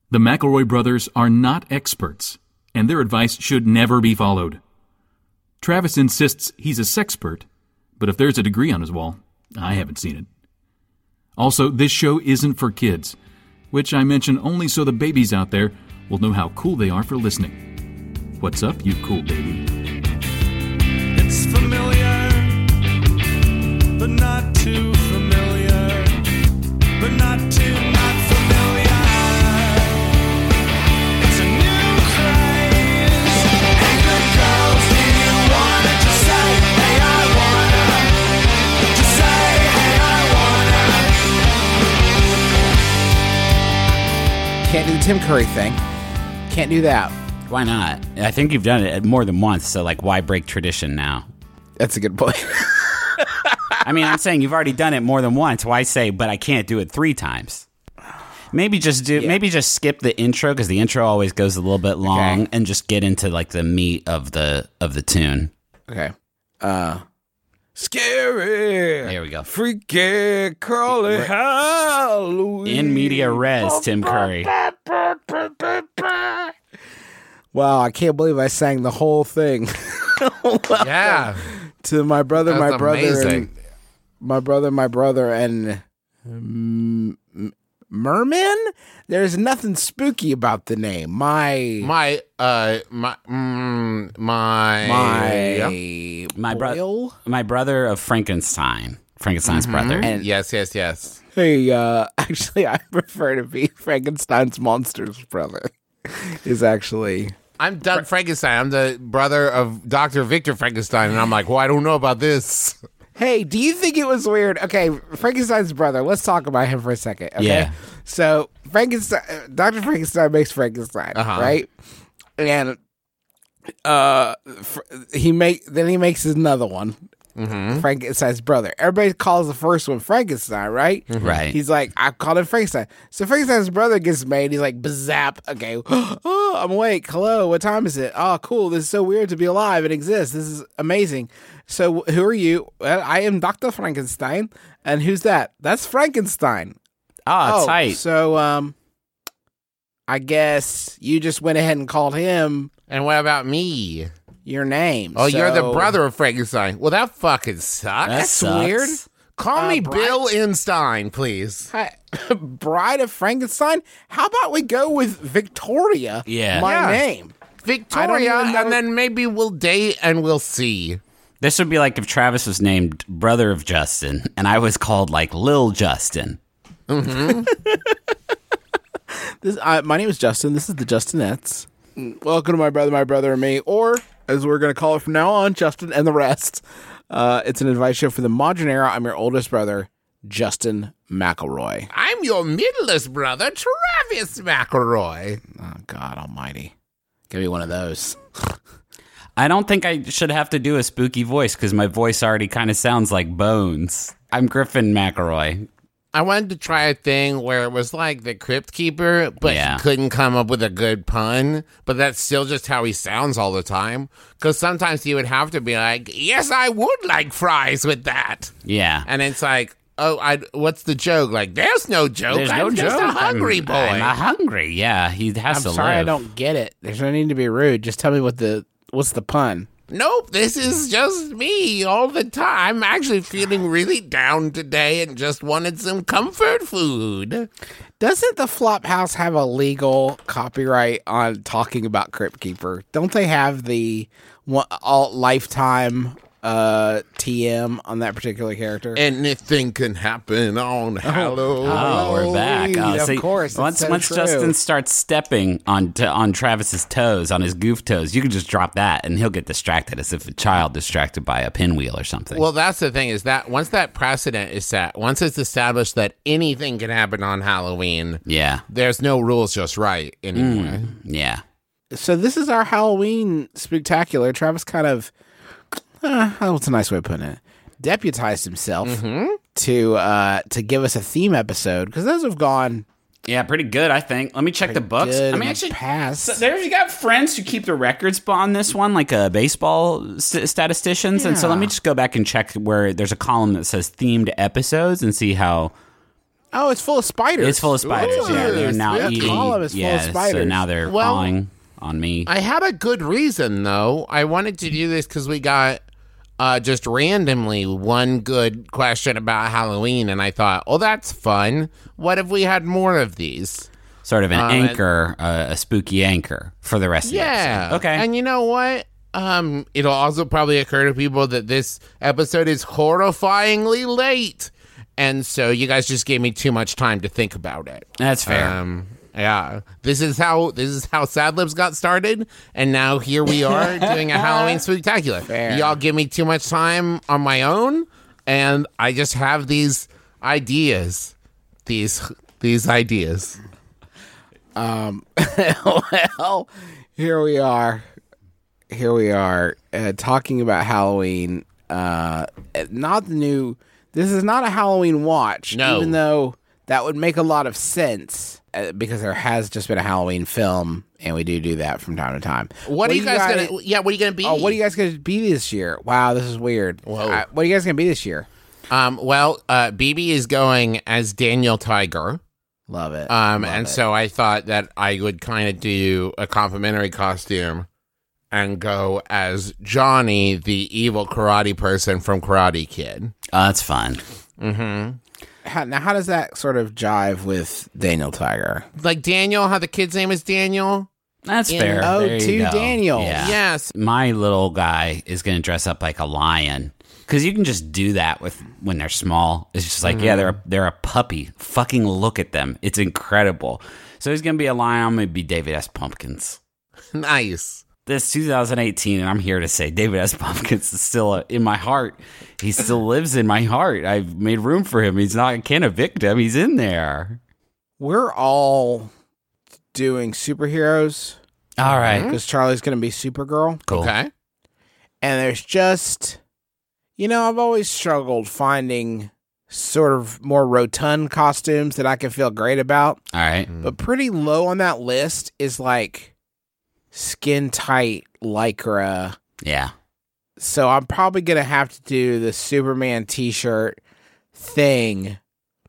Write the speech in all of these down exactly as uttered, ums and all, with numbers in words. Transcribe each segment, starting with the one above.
The McElroy brothers are not experts, and their advice should never be followed. Travis insists he's a sexpert, but if there's a degree on his wall, I haven't seen it. Also, this show isn't for kids, which I mention only so the babies out there will know how cool they are for listening. What's up, you cool baby? It's familiar, but not too familiar, but not too not familiar. It's a new craze. Hey, good girls, do you wanna just say, hey, I wanna? Just say, hey, I wanna. Can't do the Tim Curry thing. Can't do that. Why not? I think you've done it more than once, so like, why break tradition now? That's a good point. I mean, I'm saying you've already done it more than once. Why say, but I can't do it three times? Maybe just do. Yeah. Maybe just skip the intro, because the intro always goes a little bit long, Okay. and just get into like the meat of the of the tune. Okay. Uh, scary. There we go. Freaky, crawly Halloween. In media res, Tim Curry. Wow, I can't believe I sang the whole thing. Yeah. To my brother, That's my brother, amazing. and my brother, my brother, and um, Merman. There's nothing spooky about the name. My My, uh, my, mm, my, my My Boyle? brother, my brother of Frankenstein, Frankenstein's brother. And yes, yes, yes. hey, uh, actually, I prefer to be Frankenstein's monster's brother. Is actually. I'm Doug Frankenstein. I'm the brother of Doctor Victor Frankenstein, and I'm like, well, I don't know about this. Hey, do you think it was weird? Okay, Frankenstein's brother. Let's talk about him for a second. Okay? Yeah. So Frankenstein, Doctor Frankenstein makes Frankenstein, Uh-huh. right? And uh, fr- he make then he makes another one. Mm-hmm. Frankenstein's brother. Everybody calls the first one Frankenstein, right? Right. He's like, I call him Frankenstein. So Frankenstein's brother gets made. He's like, bazap. Okay. Oh, I'm awake. Hello. What time is it? Oh, cool. This is so weird to be alive and exist. This is amazing. So who are you? Well, I am Doctor Frankenstein. And who's that? That's Frankenstein. Ah, oh, tight. So, um, I guess you just went ahead and called him And what about me? your name. Oh, you're the So- brother of Frankenstein. Well, that fucking sucks. That That's sucks. weird. Call Uh, me Brian- Bill Einstein, please. Hi, Bride of Frankenstein. How about we go with Victoria? Yeah. my Yeah. name. Victoria, even know- and then maybe we'll date and we'll see. This would be like if Travis was named brother of Justin, and I was called like Lil Justin. This, uh, my name is Justin. This is the Justinettes. Welcome to my brother, my brother, and me, or as we're going to call it from now on, Justin and the rest. Uh, it's an advice show for the modern era. I'm your oldest brother, Justin McElroy. I'm your middlest brother, Travis McElroy. Oh God Almighty! Give me one of those. I don't think I should have to do a spooky voice because my voice already kind of sounds like Bones. I'm Griffin McElroy. I wanted to try a thing where it was like the Crypt Keeper, but Yeah. he couldn't come up with a good pun. But that's still just how he sounds all the time. Because sometimes he would have to be like, yes, I would like fries with that. Yeah. And it's like, oh, I, what's the joke? Like, there's no joke. There's I'm no just joke. a hungry I'm, boy. I'm a hungry. Yeah, he has I'm to sorry, live. I don't get it. There's no need to be rude. Just tell me what the what's the pun. Nope, this is just me all the time. I'm actually feeling really down today and just wanted some comfort food. Doesn't the Flophouse have a legal copyright on talking about Crypt Keeper? Don't they have the one, all lifetime uh, T M on that particular character? Anything can happen on Halloween. Oh, we're back. Oh, Of see, course, it's Once so once true. Justin starts stepping on to, on Travis's toes, on his goof toes, you can just drop that, and he'll get distracted as if a child distracted by a pinwheel or something. Well, that's the thing is that once that precedent is set, once it's established that anything can happen on Halloween, yeah, there's no rules just right anymore. yeah. So this is our Halloween spectacular. Travis kind of, uh, oh, what's a nice way of putting it? Deputized himself to uh, to give us a theme episode because those have gone Yeah, pretty good, I think. Let me check the books. good I in mean, the actually, past. so there's you got friends who keep the records on this one, like uh, baseball st- statisticians, and so let me Yeah. just go back and check where there's a column that says themed episodes and see how Oh, it's full of spiders. It's full of spiders. Ooh, yeah, they're now that eating. column is full of yeah, so spiders. now they're Well, crawling on me. I had a good reason, though. I wanted to do this because we got uh, just randomly one good question about Halloween, and I thought, oh, that's fun. What if we had more of these? Sort of an Um, anchor, uh, a spooky anchor for the rest of the Yeah. episode. Okay. And you know what? Um, it'll also probably occur to people that this episode is horrifyingly late. And so you guys just gave me too much time to think about it. That's fair. Um, yeah. This is how this is how Sad Libs got started, and now here we are doing a Halloween spectacular. Fair. Y'all give me too much time on my own, and I just have these ideas. These these ideas. Well, here we are. Here we are uh, talking about Halloween. Uh, not the new. This is not a Halloween watch, No. even though that would make a lot of sense uh, because there has just been a Halloween film, and we do do that from time to time. What, are you guys, gonna? Yeah, what are you gonna be? Oh, what are you guys gonna be this year? Wow, this is weird. Whoa. Uh, what are you guys gonna be this year? Um, well, uh, B B is going as Daniel Tiger. Love it. Um, Love and it. so I thought that I would kind of do a complimentary costume and go as Johnny, the evil karate person from Karate Kid. Oh, that's fun. how, now, how does that sort of jive with Daniel Tiger? Like Daniel, how the kid's name is Daniel? That's Yeah. fair. Oh, There you to go. Daniel. Yeah. Yes. My little guy is going to dress up like a lion because you can just do that with when they're small. It's just like, yeah, they're a, they're a puppy. Fucking look at them. It's incredible. So he's going to be a lion. I'm going to be David S. Pumpkins. Nice. This two thousand eighteen, and I'm here to say David S. Pumpkins is still uh, in my heart. He still lives in my heart. I've made room for him. He's not, I can't evict him. He's in there. We're all doing superheroes All right. because Charlie's going to be Supergirl. Cool. Okay. And there's just, you know, I've always struggled finding sort of more rotund costumes that I can feel great about. All right. But pretty low on that list is like skin tight Lycra. Yeah. So I'm probably going to have to do the Superman t-shirt thing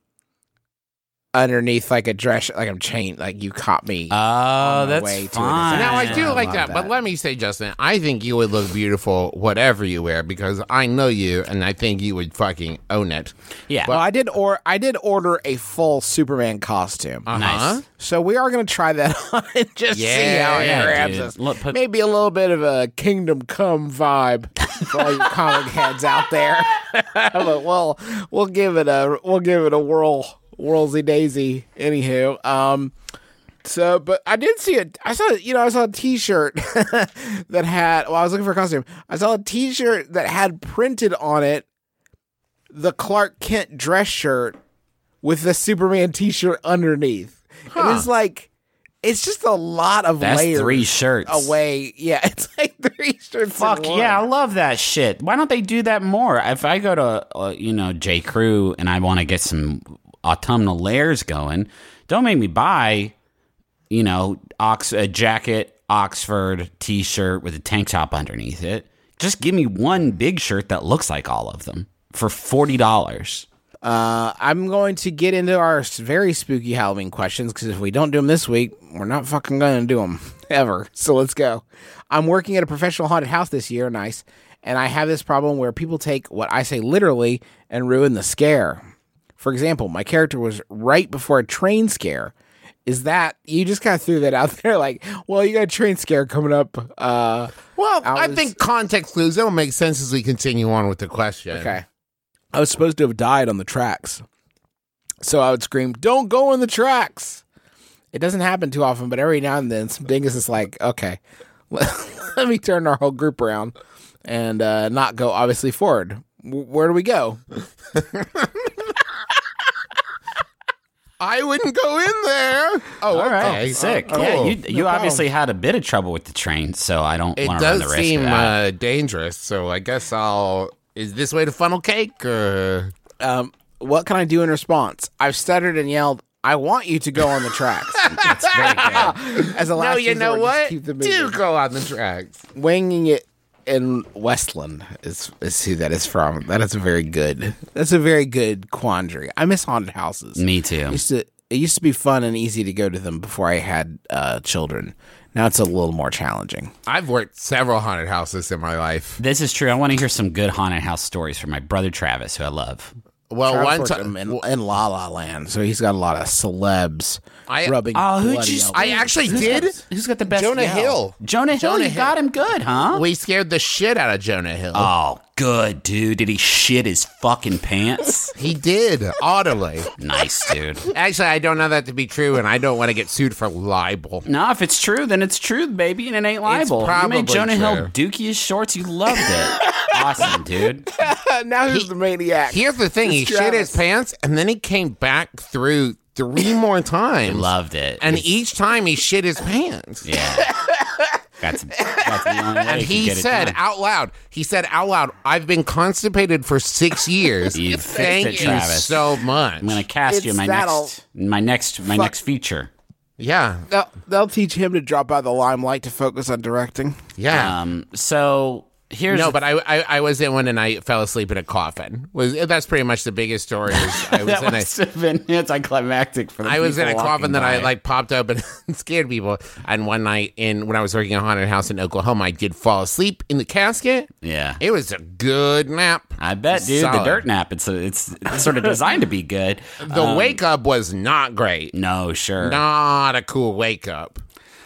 underneath like a dress, like I'm chained, like you caught me. Oh, my that's way to a fine. Now, I Yeah, do I like love that, but that. let me say, Justin, I think you would look beautiful whatever you wear because I know you and I think you would fucking own it. Yeah. well, I did or I did order a full Superman costume. Uh-huh. Nice. So we are going to try that on and just see how it Yeah, grabs dude. us. Look, put- Maybe a little bit of a Kingdom Come vibe for all you comic heads out there. But we'll we'll give it a we'll give it a whirl, whirlsy daisy. Anywho, um, so but I did see it. I saw you know I saw a T-shirt that had. Well, I was looking for a costume. I saw a T-shirt that had printed on it the Clark Kent dress shirt with the Superman T-shirt underneath. And it's like, it's just a lot of That's layers three shirts. away. Yeah, it's like three shirts. Fuck in one. yeah, I love that shit. Why don't they do that more? If I go to, uh, you know, J. Crew and I want to get some autumnal layers going, don't make me buy, you know, Ox a jacket, Oxford T-shirt with a tank top underneath it. Just give me one big shirt that looks like all of them for forty dollars. Uh, I'm going to get into our s- very spooky Halloween questions because if we don't do them this week, we're not fucking going to do them ever. So let's go. I'm working at a professional haunted house this year. Nice. And I have this problem where people take what I say literally and ruin the scare. For example, my character was right before a train scare. Is that, you just kind of threw that out there like, well, you got a train scare coming up. Uh, Well, I I, was- think context clues, that'll make sense as we continue on with the question. Okay. I was supposed to have died on the tracks. So I would scream, don't go on the tracks. It doesn't happen too often, but every now and then some dingus is like, okay, let me turn our whole group around and uh, not go obviously forward. W- where do we go? I wouldn't go in there. Oh, All right, okay. sick. Uh, Yeah, cool. you No you obviously problem. had a bit of trouble with the train, so I don't It want to run does the risk seem of that. uh, dangerous, so I guess I'll. Is this way to funnel cake? Or... Um, what can I do in response? I've stuttered and yelled, I want you to go on the tracks. That's very good. As a last No, you know resort, just what? keep the Do moving. go on the tracks. Winging it in Westland is is who that is from. That is a very good. That's a very good quandary. I miss haunted houses. Me It too. used to it used to be fun and easy to go to them before I had uh, children. Now it's a little more challenging. I've worked several haunted houses in my life. This is true. I want to hear some good haunted house stories from my brother Travis, who I love. Well, Travis one worked time, in, in La La Land, so he's got a lot of celebs I- rubbing. Oh, who bloody just? elbows. I actually who's did. Got, who's got the best? Jonah yell? Hill. Jonah Hill. Jonah you Hill. got him good, huh? we scared the shit out of Jonah Hill. Oh, good, dude. Did he shit his fucking pants? He did, audibly. Nice, dude. Actually, I don't know that to be true, and I don't want to get sued for libel. No, if it's true, then it's true, baby, and it ain't libel. You probably made Jonah Hill true. dookie his shorts. You loved it. Awesome, dude. now who's the maniac? Here's the thing: he It's shit his Travis. pants, and then he came back through three more times. Loved it. And It's- each time he shit his pants. yeah. That's, that's the only way And you he can get it said done. out loud, he said out loud, I've been constipated for six years. You fixed Thank it, you Travis. so much. I'm gonna cast you in It's my that next, my next, my Fuck. next feature. yeah. They'll, they'll teach him to drop out of the limelight to focus on directing. Yeah. Um. So here's no, but I, I I was in one and I fell asleep in a coffin. Was that's pretty much the biggest story. is I was that in a must have been anticlimactic for the I was in a people coffin walking that I by. like popped open and scared people. And one night in when I was working at a haunted house in Oklahoma, I did fall asleep in the casket. Yeah. It was a good nap. I bet, dude. The Solid. dirt nap. It's a, it's, it's sort of designed to be good. The wake up was not great. No, sure. Not a cool wake up.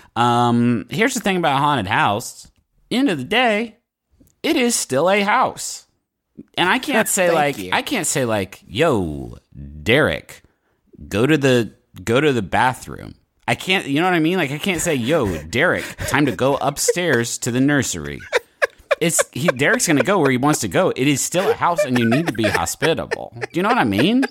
Um. Here's the thing about a haunted house. End of the day, it is still a house, and I can't say Thank like you. I can't say like, yo, Derek, go to the go to the bathroom. I can't. You know what I mean? Like I can't say, yo, Derek, time to go upstairs to the nursery. It's he. Derek's gonna go where he wants to go. It is still a house, and you need to be hospitable. Do you know what I mean?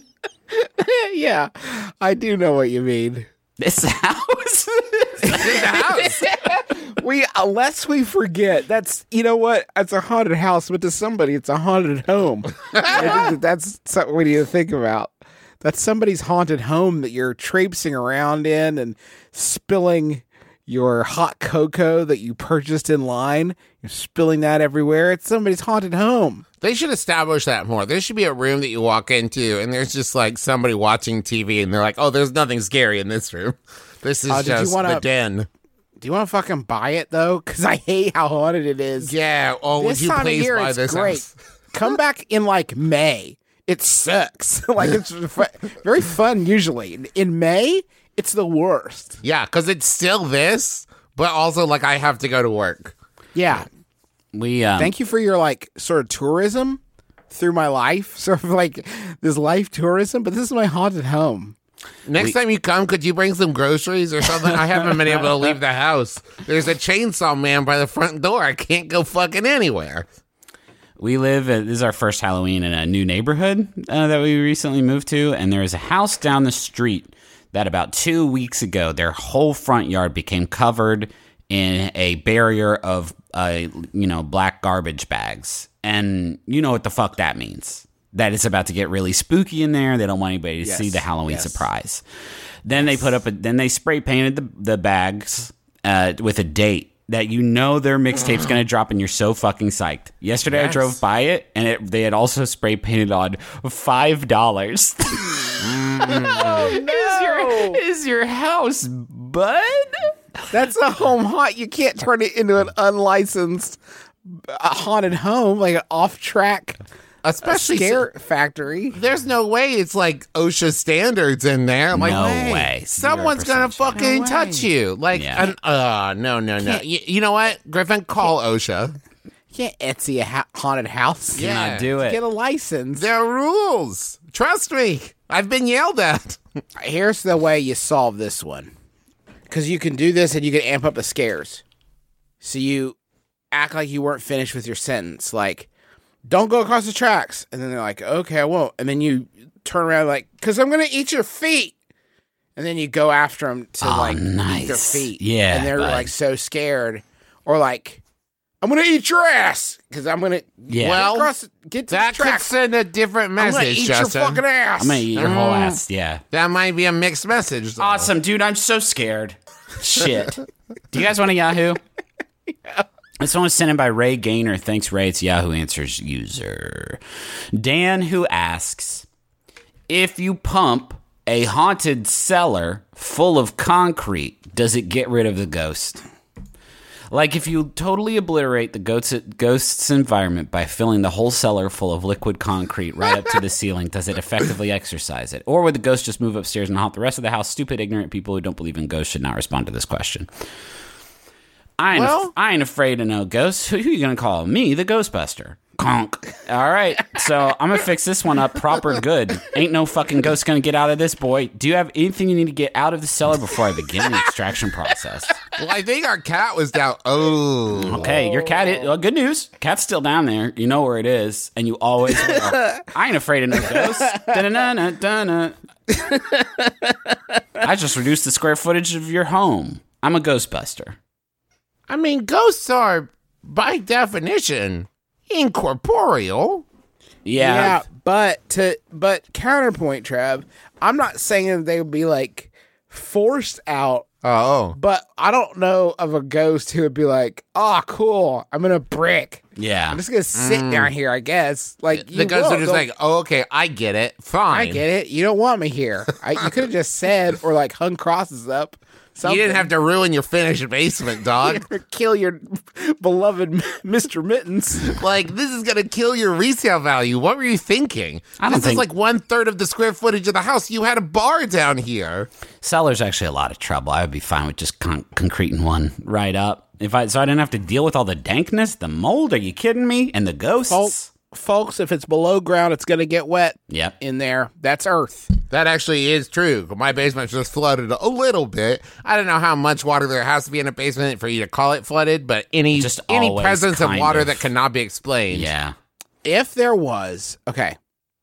Yeah, I do know what you mean. It's a house. In the house. We unless we forget that's you know what it's a haunted house, but to somebody it's a haunted home. I think that that's something we need to think about. That's somebody's haunted home that you're traipsing around in and spilling your hot cocoa that you purchased in line. You're spilling that everywhere. It's somebody's haunted home. They should establish that more. There should be a room that you walk into and there's just like somebody watching T V and they're like, oh, there's nothing scary in this room. This is Uh, did you just wanna- the den. Do you want to fucking buy it though? Because I hate how haunted it is. Yeah. Oh, would This you time of please year, buy it's this great. house? Come back in like May. It sucks. like it's fu- very fun usually. In- In May, it's the worst. Yeah, because it's still this, but also like I have to go to work. Yeah. We um, Thank you for your like sort of tourism through my life, sort of like this life tourism. But this is my haunted home. Next time you come, could you bring some groceries or something? I haven't been able to leave the house. There's a chainsaw man by the front door. I can't go fucking anywhere. We live, at, this is our first Halloween in a new neighborhood uh, that we recently moved to, and there is a house down the street that about two weeks ago, their whole front yard became covered in a barrier of, uh, you know, black garbage bags. And you know what the fuck that means. That it's about to get really spooky in there. They don't want anybody to Yes, see the Halloween yes. surprise. Then they put up, a, then they spray painted the, the bags uh, with a date that you know their mixtape's going to drop and you're so fucking psyched. Yesterday I Yes. drove by it and it, they had also spray painted on five dollars. Oh, Is your is your house, bud? That's a home haunt. You can't turn it into an unlicensed uh, haunted home, like an off-track Especially scare factory. There's no way it's like OSHA standards in there. I'm like, No hey, way. Someone's Zero gonna percent. fucking No way. touch you. Like, Yeah. an, uh, no, no, no. You, you know what, Griffin? Call OSHA. You can't Etsy a ha- haunted house. Yeah. Cannot do it. Get a license. There are rules. Trust me. I've been yelled at. Here's the way you solve this one. Because you can do this and you can amp up the scares. So you act like you weren't finished with your sentence. Like, don't go across the tracks. And then they're like, okay, I won't. And then you turn around like, because I'm going to eat your feet. And then you go after them to Oh, like eat their nice. feet. Yeah, And they're bud. like so scared. Or like, I'm going to eat your ass. Because I'm going to Yeah. Well, across, get to That the could tracks. send a different I'm going to message, eat Justin. your fucking ass. I'm gonna eat your whole ass. Yeah. That might be a mixed message. Though. Awesome, dude. I'm so scared. Shit. Do you guys want a Yahoo? This one was sent in by Ray Gaynor. Thanks, Ray. It's Yahoo Answers user. Dan, who asks, if you pump a haunted cellar full of concrete, does it get rid of the ghost? Like if you totally obliterate the ghost's, ghost's environment by filling the whole cellar full of liquid concrete right up to the ceiling, does it effectively exorcise it? Or would the ghost just move upstairs and haunt the rest of the house? Stupid, ignorant people who don't believe in ghosts should not respond to this question. I ain't, Well- af- I ain't afraid of no ghosts. Who, who you gonna call? Me, the Ghostbuster. Conk. All right, so I'm gonna fix this one up proper good. Ain't no fucking ghost gonna get out of this, boy. Do you have anything you need to get out of the cellar before I begin the extraction process? Well, I think our cat was down. Oh. Okay, your cat is, well, good news. Cat's still down there. You know where it is, and you always will. I ain't afraid of no ghosts. Da-na-na-na-na-na. I just reduced the square footage of your home. I'm a Ghostbuster. I mean, ghosts are, by definition, incorporeal. Yeah. Yeah, but to but counterpoint, Trev, I'm not saying that they would be like forced out, Oh. but I don't know of a ghost who would be like, "Oh, cool, I'm in a brick. Yeah. I'm just gonna sit down here, I guess." Like The you ghosts will, are just they'll- like, oh, okay, I get it. Fine. I get it. You don't want me here. I, you could have just said or like hung crosses up. You Something. didn't have to ruin your finished basement, dog. kill your beloved Mister Mittens. Like, this is going to kill your resale value. What were you thinking? I don't this think- is like one third of the square footage of the house. You had a bar down here. Cellar's actually a lot of trouble. I would be fine with just con- concreting one right up. If I so I didn't have to deal with all the dankness, the mold. Are you kidding me? And the ghosts. Folks, folks, if it's below ground, it's gonna get wet. Yep. In there, that's Earth. That actually is true. My basement's just flooded a little bit. I don't know how much water there has to be in a basement for you to call it flooded, but any Just any always presence of kind water of. that cannot be explained. Yeah. If there was, okay,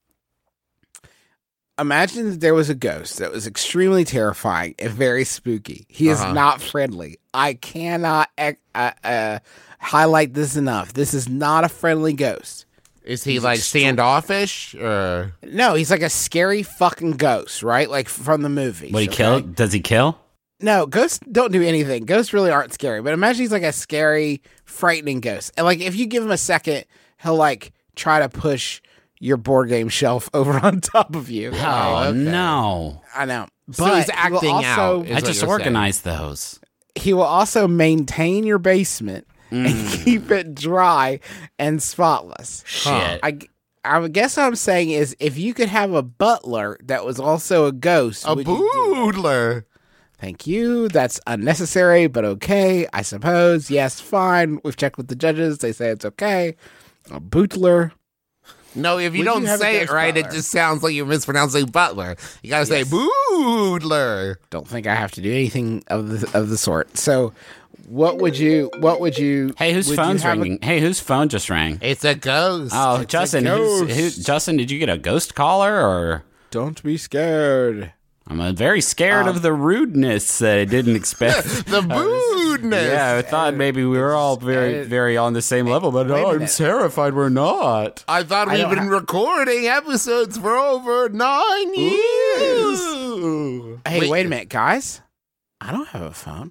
imagine that there was a ghost that was extremely terrifying and very spooky. He is Uh-huh. not friendly. I cannot uh, uh, highlight this enough. This is not a friendly ghost. Is he like standoffish or? No, he's like a scary fucking ghost, right? Like from the movie. Would he kill? Does he kill? No, ghosts don't do anything. Ghosts really aren't scary. But imagine he's like a scary, frightening ghost. And like if you give him a second, he'll like try to push your board game shelf over on top of you. Oh, no. I know. So But he's he will acting also, out. Is I what just you're organized those. He will also maintain your basement Mm. and keep it dry and spotless. Shit. I, I would guess what I'm saying is if you could have a butler that was also a ghost, A would you do it? boodler. Thank you. That's unnecessary, but okay, I suppose. Yes, fine. We've checked with the judges. They say it's okay. A bootler. No, if you Would don't you have a say it ghost right, butler? it just sounds like you're mispronouncing butler. You gotta say Yes. boodler. Don't think I have to do anything of the of the sort. So, what would you? What would you? Hey, whose would you phone's have a- ringing? Hey, whose phone just rang? It's a ghost. Oh, It's a Justin. Who's, who, ghost. Justin, did you get a ghost caller or? Don't be scared. I'm uh, very scared Um, of the rudeness that I didn't expect. the boodness. Yeah, I thought maybe we were all very, very on the same level, but Wait a no, I'm minute. terrified we're not. I thought I we've don't been ha- recording episodes for over nine years. Hey, Wait. wait, a minute, guys. I don't have a phone.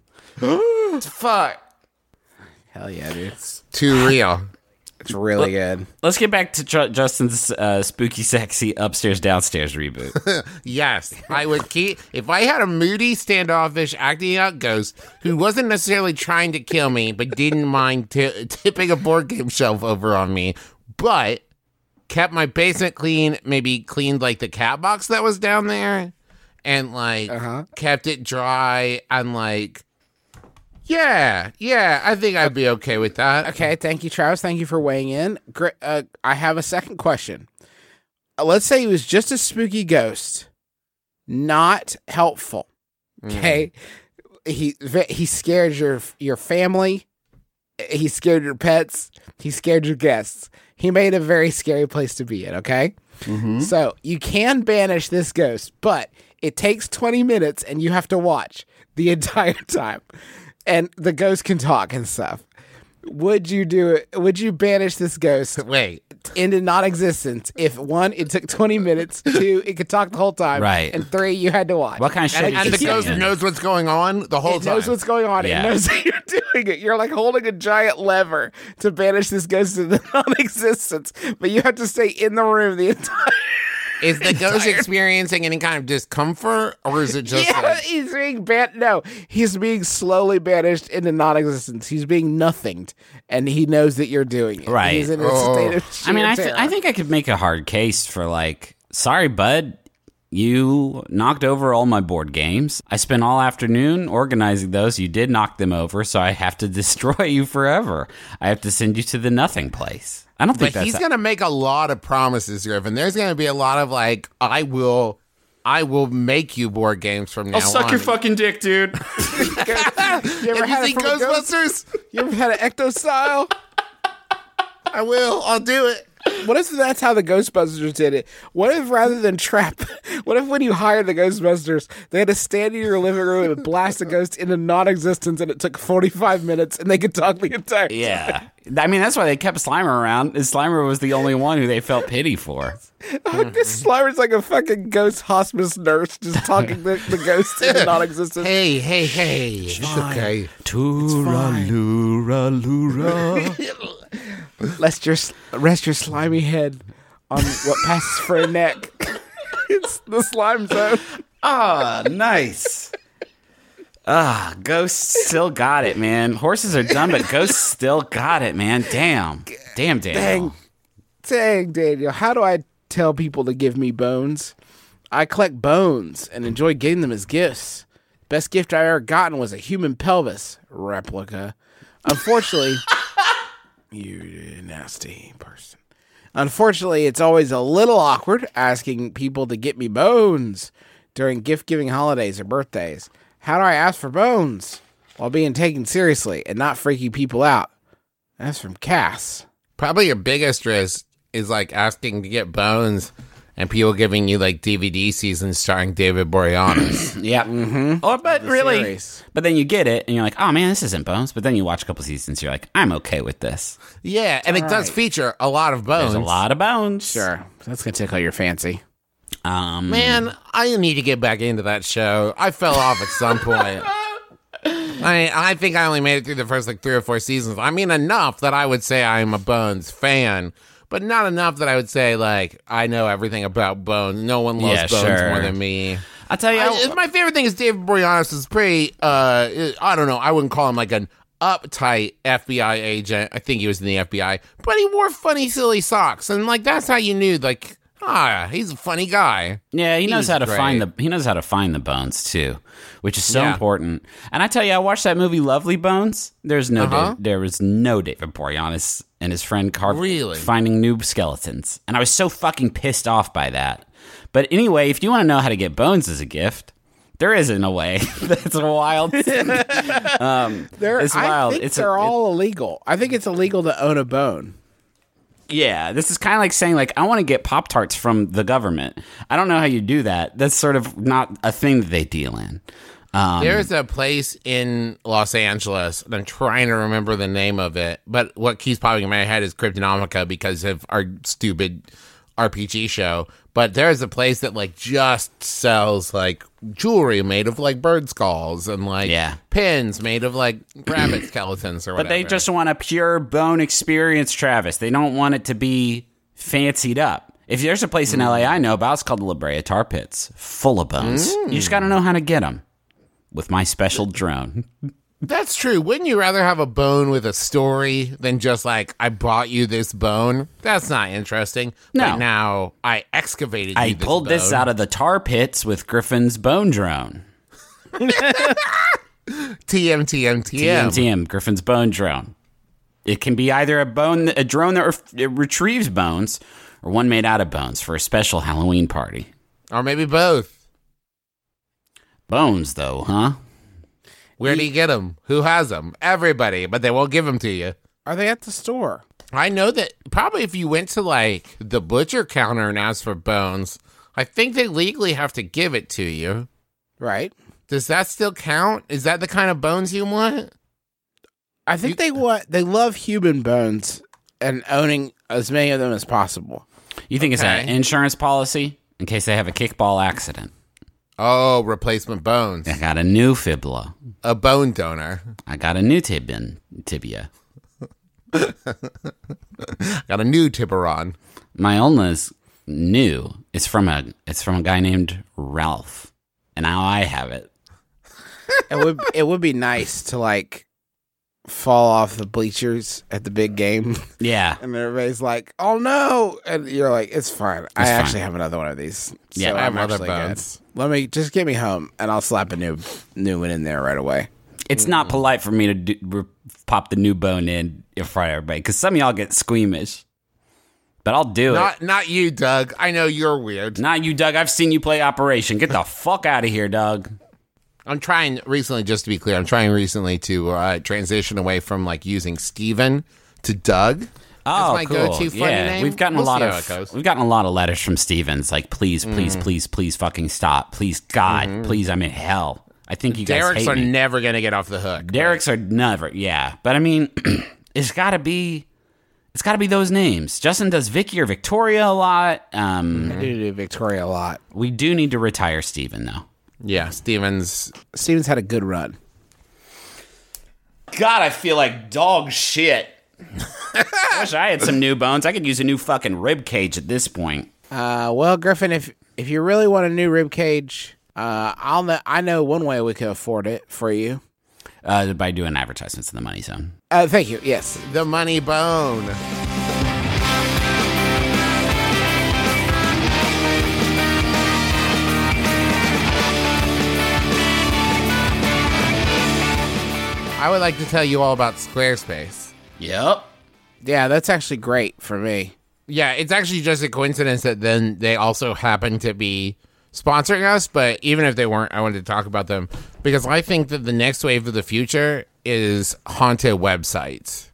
Fuck. Hell yeah, dude. Too real. It's really good. Let's get back to Ju- Justin's uh, spooky, sexy upstairs downstairs reboot. Yes, I would keep. If I had a moody, standoffish, acting out ghost who wasn't necessarily trying to kill me, but didn't mind ti tipping a board game shelf over on me, but kept my basement clean, maybe cleaned like the cat box that was down there, and like Uh-huh. kept it dry, and like, yeah, yeah, I think I'd be okay with that. Okay, thank you, Travis. Thank you for weighing in. Gr- Uh, I have a second question. Uh, let's say he was just a spooky ghost, not helpful. Okay, he he scared your your family. He scared your pets. He scared your guests. He made a very scary place to be in. Okay, so you can banish this ghost, but it takes twenty minutes, and you have to watch the entire time. And the ghost can talk and stuff. Would you do it? Would you banish this ghost Wait. into non-existence if one, it took twenty minutes, two, it could talk the whole time, Right. and three, you had to watch. What kind of shit? And, is and the this ghost in? knows what's going on the whole It time. knows what's going on. Yeah. It knows that you're doing it. You're like holding a giant lever to banish this ghost into non-existence, but you have to stay in the room the entire. Is the ghost experiencing any kind of discomfort, or is it just Yeah, like, he's being ban. No, he's being slowly banished into non-existence. He's being nothinged, and he knows that you're doing it. Right. He's in a Oh. state of sheer I mean, I, th- terror. I think I could make a hard case for like, sorry, bud, you knocked over all my board games. I spent all afternoon organizing those. You did knock them over, so I have to destroy you forever. I have to send you to the nothing place. I don't think But that's he's going to make a lot of promises, Griffin. There's going to be a lot of like, I will, I will make you board games from now on. fucking dick, dude. You ever Have you had it seen from a ghost? Ghostbusters? You ever had an ecto style? I will. I'll do it. What if that's how the Ghostbusters did it? What if rather than trap, what if when you hired the Ghostbusters, they had to stand in your living room and blast a ghost into non-existence, and it took forty-five minutes, and they could talk the entire time? Yeah. I mean, that's why they kept Slimer around. is Slimer was the only one who they felt pity for. Oh, this Slimer's like a fucking ghost hospice nurse just talking the, the ghost into non-existence. Hey, hey, hey. It's okay. Rest your rest your slimy head on what passes for a neck. It's the slime zone. Ah, nice. Ah, ghosts still got it, man. Horses are dumb, but ghosts still got it, man. Damn. Damn, Daniel. Dang, dang, Daniel. How do I tell people to give me bones? I collect bones and enjoy getting them as gifts. Best gift I ever gotten was a human pelvis replica. Unfortunately, you nasty person. Unfortunately, it's always a little awkward asking people to get me bones during gift-giving holidays or birthdays. How do I ask for bones while being taken seriously and not freaking people out? That's from Cass. Probably your biggest risk is like asking to get bones and people giving you like D V D seasons starring David Boreanaz. Yeah. Mm-hmm. Oh, but really, series. but then you get it, and you're like, oh man, this isn't Bones. But then you watch a couple seasons, you're like, I'm okay with this. Yeah, and it does right. feature a lot of bones. There's a lot of bones. Sure. That's going to tickle your fancy. Um, Man, I need to get back into that show. I fell off at some point. I I think I only made it through the first like three or four seasons. I mean, enough that I would say I'm a Bones fan, but not enough that I would say like I know everything about Bones. No one loves Yeah, Bones sure. more than me. I'll tell you, I, my favorite thing is David Boreanaz is pretty. Uh, I don't know. I wouldn't call him like an uptight F B I agent. I think he was in the F B I, but he wore funny, silly socks, and like that's how you knew like. Ah, he's a funny guy. yeah, he knows He's how to great. find the he knows how to find the bones too, which is so Yeah. important. And I tell you, I watched that movie Lovely Bones. There's no Uh-huh. David, there was no David Boreanaz and his friend Carver Really? finding new skeletons, and I was so fucking pissed off by that. But anyway, if you want to know how to get bones as a gift, there isn't a way. That's wild. um, They're, it's I wild. think It's a- they're it- all illegal. I think it's illegal to own a bone. Yeah, this is kind of like saying, like, I want to get Pop Tarts from the government. I don't know how you do that. That's sort of not a thing that they deal in. Um, There's a place in Los Angeles, and I'm trying to remember the name of it, but what keeps popping in my head is Cryptonomica because of our stupid R P G show. But there's a place that like just sells like jewelry made of like bird skulls and like Yeah. pins made of like rabbit skeletons or whatever. but they just want a pure bone experience, Travis. They don't want it to be fancied up. If there's a place in L A I know about, it's called the La Brea Tar Pits, full of bones. You just got to know how to get them with my special drone. That's true. Wouldn't you rather have a bone with a story than just like I bought you this bone? That's not interesting. No. But now I excavated. You I this pulled this bone. out of the tar pits with Griffin's bone drone. T M T M T T M. M T M, Griffin's bone drone. It can be either a bone, a drone that re- it retrieves bones, or one made out of bones for a special Halloween party. Or maybe both. Bones, though, huh? Where do you get them? Who has them? Everybody, but they won't give them to you. Are they at the store? I know that probably if you went to like the butcher counter and asked for bones, I think they legally have to give it to you. Right. Does that still count? Is that the kind of bones you want? I think they want they love human bones and owning as many of them as possible. You think it's an Okay. insurance policy in case they have a kickball accident? Oh, replacement bones. I got a new fibula. A bone donor. I got a new tibin, tibia. Got a new Tiburon. My ulna is new. It's from a it's from a guy named Ralph, and now I have it. It would it would be nice to like fall off the bleachers at the big game, Yeah, and everybody's like, "Oh no!" and you're like, "It's fine. I It's actually fine. have another one of these. Yeah, so I have I'm other actually bones. good. Let me just get me home, and I'll slap a new new one in there right away." it's not polite for me to do, re- pop the new bone in in front of everybody because some of y'all get squeamish. But I'll do Not it. not you, Doug. I know you're weird. Not you, Doug. I've seen you play Operation. Get the fuck out of here, Doug. I'm trying recently, just to be clear, I'm trying recently to uh, transition away from like using Steven to Doug. Oh, my cool. go-to funny yeah, name. we've gotten We'll a lot see how of it goes. we've gotten a lot of letters from Stevens like, please, please, please, please, fucking stop, please, God, please, I'm in hell. I think you guys Derek's hate are me. never going to get off the hook. Derek's are never, yeah. But I mean, it's got to be, it's got to be those names. Justin does Vicky or Victoria a lot. Um, I do do Victoria a lot. we do need to retire Steven though. Yeah, Stevens. Stevens had a good run. God, I feel like dog shit. I wish I had some new bones. I could use a new fucking rib cage at this point. Uh, well, Griffin, if if you really want a new rib cage, uh, I'll know, I know one way we can afford it for you. Uh, by doing advertisements in the Money Zone. Uh, thank you. Yes. The money bone. I would like to tell you all about Squarespace. Yep. Yeah, that's actually great for me. Yeah, it's actually just a coincidence that then they also happen to be sponsoring us, but even if they weren't, I wanted to talk about them because I think that the next wave of the future is haunted websites.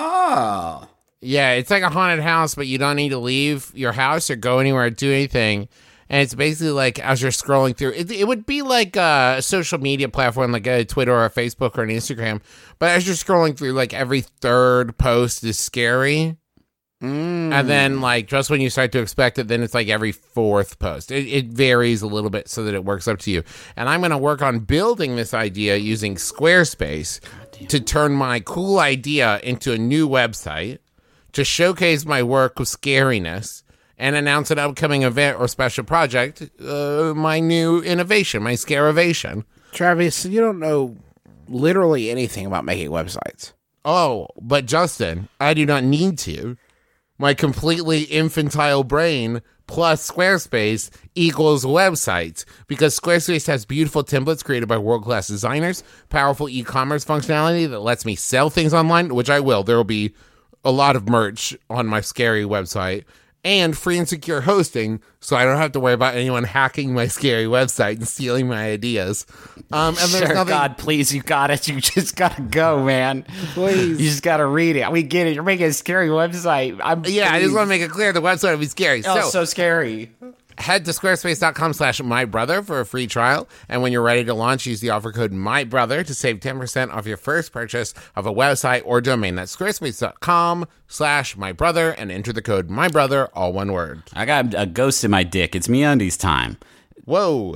Oh. Yeah, it's like a haunted house, but you don't need to leave your house or go anywhere or do anything. And it's basically like as you're scrolling through, it, it would be like a social media platform like a Twitter or a Facebook or an Instagram. But as you're scrolling through, like every third post is scary. Mm. And then, like, just when you start to expect it, then it's like every fourth post. It, it varies a little bit so that it works up to you. And I'm going to work on building this idea using Squarespace to turn my cool idea into a new website to showcase my work with scariness and announce an upcoming event or special project, uh, my new innovation, my Scaravation. Travis, you don't know literally anything about making websites. Oh, but Justin, I do not need to. My completely infantile brain plus Squarespace equals websites because Squarespace has beautiful templates created by world-class designers, powerful e-commerce functionality that lets me sell things online, which I will. There will be a lot of merch on my scary website, and free and secure hosting, so I don't have to worry about anyone hacking my scary website and stealing my ideas. Um, and there's Sure, nothing. God, please, you got it. You just gotta go, man. Please. You just gotta read it. We get it. You're making a scary website. I'm, Yeah, I just want to make it clear the website will be scary. Oh, so, so scary. head to squarespace.com slash mybrother for a free trial. And when you're ready to launch, use the offer code mybrother to save ten percent off your first purchase of a website or domain. That's squarespace.com slash mybrother and enter the code mybrother, all one word. I got a ghost in my dick. It's MeUndies time. Whoa.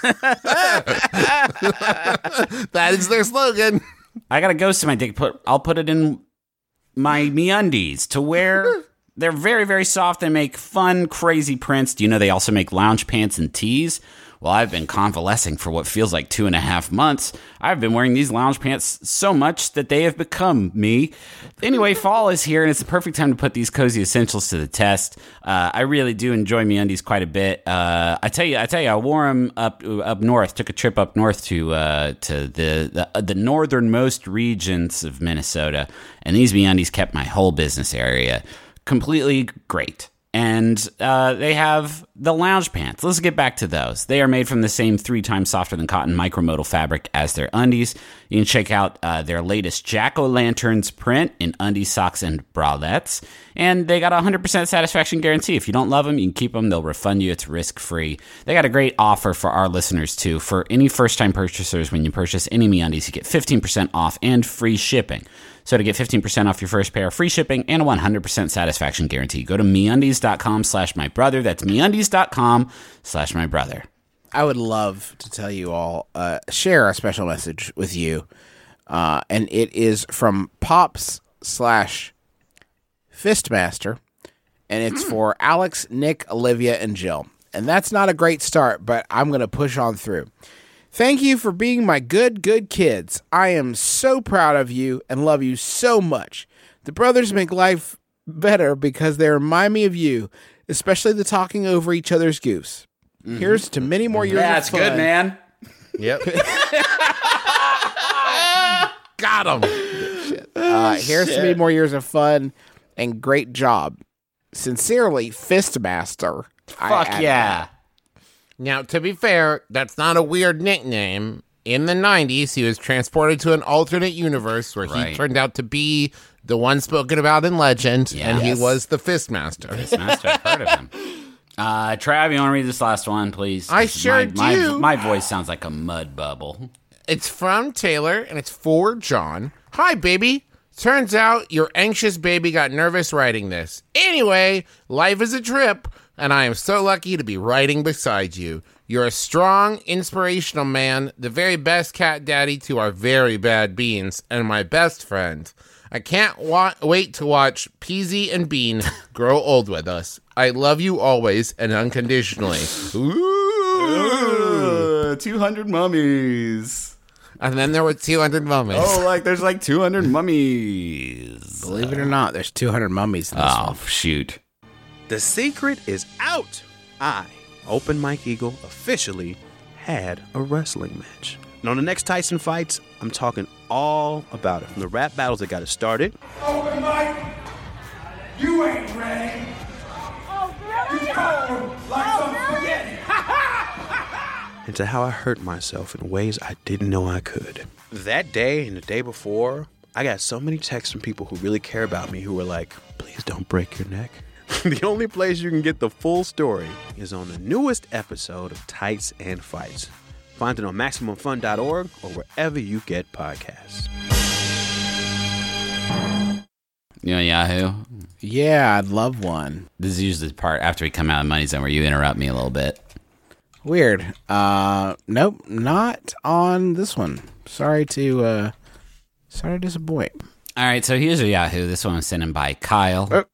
That is their slogan. I got a ghost in my dick. Put I'll put it in my MeUndies to wear. They're very, very soft. They make fun, crazy prints. Do you know they also make lounge pants and tees? Well, I've been convalescing for what feels like two and a half months. I've been wearing these lounge pants so much that they have become me. Anyway, fall is here, and it's the perfect time to put these cozy essentials to the test. Uh, I really do enjoy MeUndies quite a bit. Uh, I tell you, I tell you, I wore them up up north. Took a trip up north to uh, to the, the the northernmost regions of Minnesota, and these MeUndies kept my whole business area completely great. And uh, they have The lounge pants. Let's get back to those. They are made from the same three times softer than cotton micromodal fabric as their undies. You can check out uh, their latest Jack-o'-lanterns print in undies, socks, and bralettes. And they got a one hundred percent satisfaction guarantee. If you don't love them, you can keep them. They'll refund you. It's risk-free. They got a great offer for our listeners, too. For any first-time purchasers, when you purchase any MeUndies, you get fifteen percent off and free shipping. So to get fifteen percent off your first pair, free shipping, and a one hundred percent satisfaction guarantee, go to MeUndies.com slash my brother. That's MeUndies.com slash my brother. I would love to tell you all, uh, share a special message with you. Uh, and it is from Pops slash Fistmaster. And it's for Alex, Nick, Olivia, and Jill. And that's not a great start, but I'm going to push on through. Thank you for being my good, good kids. I am so proud of you and love you so much. The brothers make life better because they remind me of you, especially the talking over each other's goofs. Mm-hmm. Here's to many more years Yeah, of it's fun. good, man. Yep. Got him. Uh, here's to many more years of fun and great job. Sincerely, Fistmaster. I Fuck add- yeah. Now, to be fair, that's not a weird nickname. In the nineties, he was transported to an alternate universe where Right. he turned out to be the one spoken about in legend, Yeah. and Yes. he was the Fistmaster. Fistmaster, I've heard of him. Uh, Trav, you want to read this last one, please? I sure my, do. My, my voice sounds like a mud bubble. It's from Taylor, and it's for John. Hi, baby. Turns out your anxious baby got nervous writing this. Anyway, life is a trip, and I am so lucky to be writing beside you. You're a strong, inspirational man, the very best cat daddy to our very bad beans, and my best friend. I can't wa- wait to watch Peasy and Bean grow old with us. I love you always and unconditionally. Ooh. two hundred mummies. And then there were two hundred moments. Oh, like there's like two hundred mummies. Believe it or not, there's two hundred mummies in this Oh, one. shoot. The secret is out. I, Open Mike Eagle, officially had a wrestling match. And on the next Tyson Fights, I'm talking all about it. From the rap battles that got it started, Open Mike, you ain't ready. You cold like some spaghetti. and to how I hurt myself in ways I didn't know I could. That day and the day before, I got so many texts from people who really care about me who were like, please don't break your neck. The only place you can get the full story is on the newest episode of Tights and Fights. Find it on Maximum Fun dot org or wherever you get podcasts. You know Yahoo? Yeah, I'd love one. This is usually the part after we come out of Money Zone where you interrupt me a little bit. Weird. Uh, nope, not on this one. Sorry to, uh, sorry to disappoint. All right, so here's a Yahoo. This one was sent in by Kyle. Uh,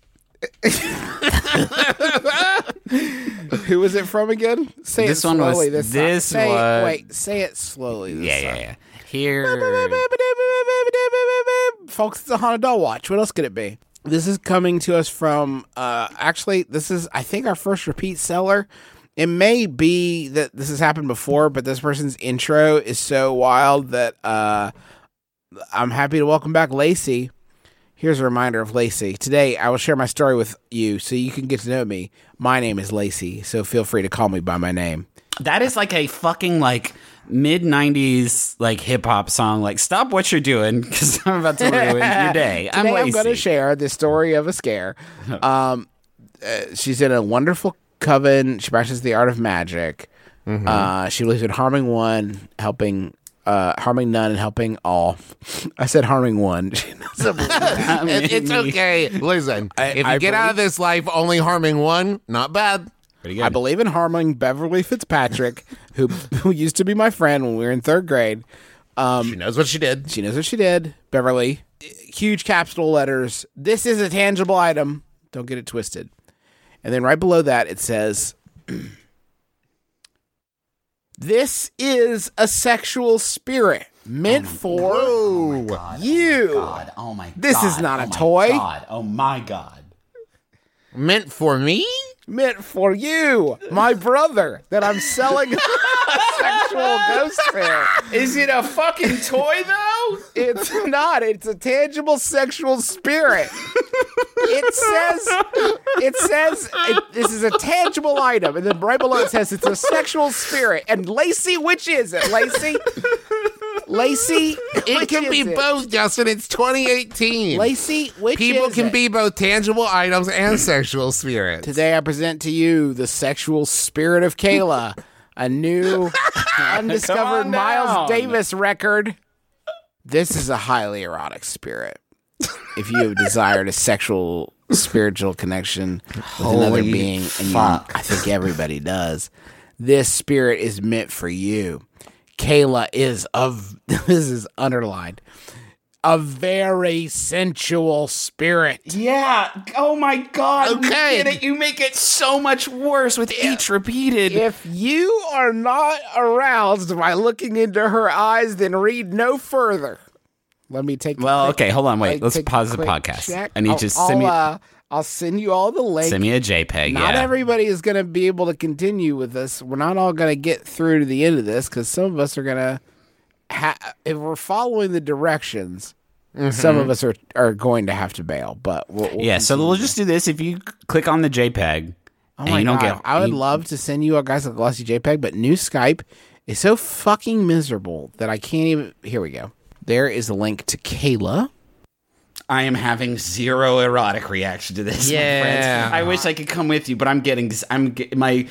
Who was it from again? Say This it one was- slowly. this time. this say was- It, wait, say it slowly. This yeah, time. yeah, yeah. Here. Folks, it's a haunted doll watch. What else could it be? This is coming to us from, uh, actually, this is, I think, our first repeat seller. It may be that this has happened before, but this person's intro is so wild that uh, I'm happy to welcome back Lacey. Here's a reminder of Lacey. Today, I will share my story with you so you can get to know me. My name is Lacey, so feel free to call me by my name. That is like a fucking like mid nineties like hip hop song. Like, stop what you're doing because I'm about to ruin your day. I'm Today I'm, Lacey. going to share the story of a scare. Um, uh, she's in a wonderful coven. She practices the art of magic. Mm-hmm. Uh, she believes in harming one, helping, uh, harming none, and helping all. I said harming one. She doesn't believe that. It- it's okay. Listen, I- if you I get out of believe- this life only harming one, not bad. Pretty good. I believe in harming Beverly Fitzpatrick, who who used to be my friend when we were in third grade. Um, She knows what she did. She knows what she did. Beverly. Huge capital letters. This is a tangible item. Don't get it twisted. And then right below that, it says, this is a sexual spirit meant for you. God, oh my This God. is not a oh my toy. God. Oh my God. Meant for me? Meant for you, my brother, that I'm selling a sexual ghost fair. Is it a fucking toy though? It's not. It's a tangible sexual spirit. It says, it says, it, this is a tangible item, and then right below it says it's a sexual spirit. And Lacey, which is it, Lacey? Lacey, It which can is be it? both, Justin. It's twenty eighteen. Lacey, which People is can it? be both tangible items and sexual spirits. Today I present to you the sexual spirit of Kayla, a new undiscovered on Miles down. Davis record. This is a highly erotic spirit. If you have desired a sexual spiritual connection with another Holy being, and you, fuck. I think everybody does, this spirit is meant for you. Kayla is of this is underlined. A very sensual spirit. Yeah. Oh my God. Okay. You get it. You make it so much worse with each repeated. If you are not aroused by looking into her eyes, then read no further. Let me take. a well, quick- okay. Hold on. let Wait. me Let's take a pause the quick podcast. check. I need I'll, you to I'll, send me, uh, I'll send you all the link. send me a JPEG. Not yeah. everybody is going to be able to continue with this. We're not all going to get through to the end of this because some of us are going to. Ha- if we're following the directions, some of us are, are going to have to bail. But we'll, we'll yeah. So continue. we'll just do this. If you click on the JPEG, Oh and my you don't God. get, I would you- love to send you guys a glossy JPEG, but new Skype is so fucking miserable that I can't even. Here we go. There is a link to Kayla. I am having zero erotic reaction to this. Yeah. My friends. I wish I could come with you, but I'm getting I'm get, my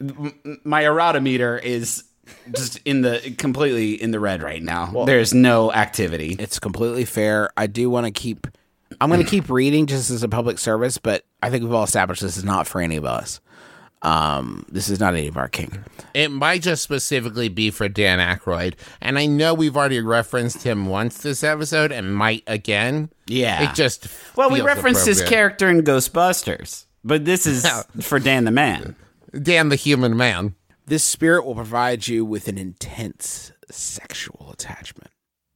my erotometer is just in the completely in the red right now. There's no activity. It's completely fair. I do want to keep. I'm going to keep reading just as a public service, but I think we've all established this is not for any of us. Um, this is not any of our king. It might just specifically be for Dan Aykroyd. And I know we've already referenced him once this episode and might again. Yeah. It just Well, we feels referenced his appropriate. character in Ghostbusters, but this is for Dan the Man. Dan the Human Man. This spirit will provide you with an intense sexual attachment.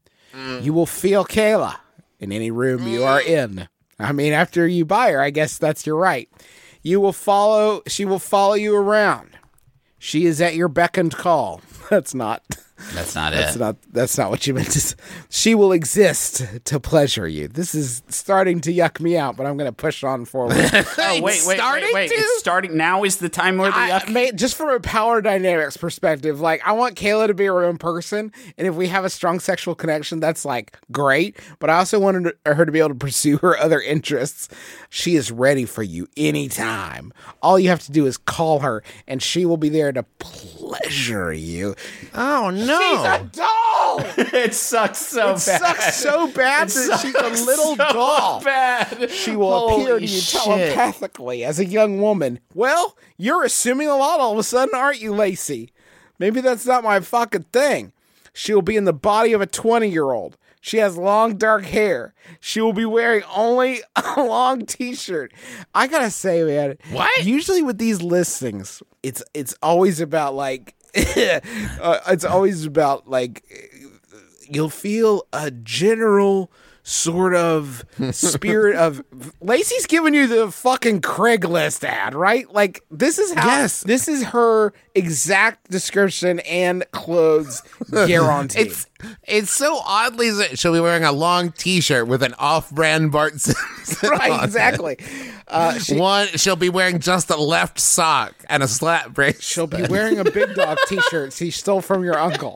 You will feel Kayla in any room you are in. I mean, after you buy her, I guess that's your right. You will follow, she will follow you around. She is at your beck and call. That's not, That's not that's it. not, that's not what you meant to say. She will exist to pleasure you. This is starting to yuck me out, but I'm going to push on forward. Oh, wait, wait, starting wait, wait. to? It's starting. Now is the time where the I, yuck. may, just from a power dynamics perspective, like I want Kayla to be her own person, and if we have a strong sexual connection, that's like great. But I also wanted her to be able to pursue her other interests. She is ready for you anytime. All you have to do is call her, and she will be there to pleasure you. Oh, no. She's a doll. it sucks so It bad. sucks so bad It that she's sucks a little so doll. Bad. She will appear to Holy you shit. telepathically as a young woman. Well, you're assuming a lot all of a sudden, aren't you, Lacey? Maybe that's not my fucking thing. She will be in the body of a twenty-year-old. She has long, dark hair. She will be wearing only a long t-shirt. I gotta say, man. What? Usually with these listings, it's it's always about like... uh, it's always about like... You'll feel a general sort of spirit of Lacey's giving you the fucking Craigslist ad, right? Like this is how Yes. this is her exact description and clothes guaranteed. It's it's so oddly that she'll be wearing a long T-shirt with an off-brand Bart Simpson on right, it. exactly. Uh, she, One, she'll be wearing just a left sock and a slap bracelet. she'll be wearing a Big Dog t-shirt she stole from your uncle.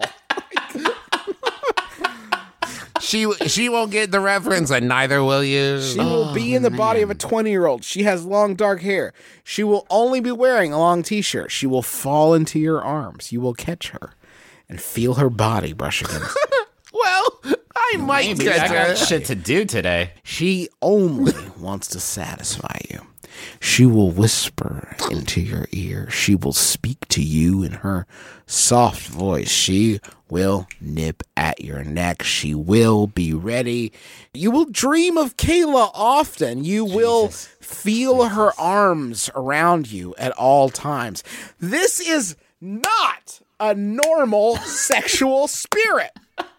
She she won't get the reference, and neither will you. She will be in the body of a twenty-year-old. She has long, dark hair. She will only be wearing a long t-shirt. She will fall into your arms. You will catch her and feel her body brush against you. well, I might Maybe get I got her. shit to do today. She only wants to satisfy you. She will whisper into your ear. She will speak to you in her soft voice. She will nip at your neck. She will be ready. You will dream of Kayla often. You will feel her arms around you at all times. This is not a normal sexual spirit.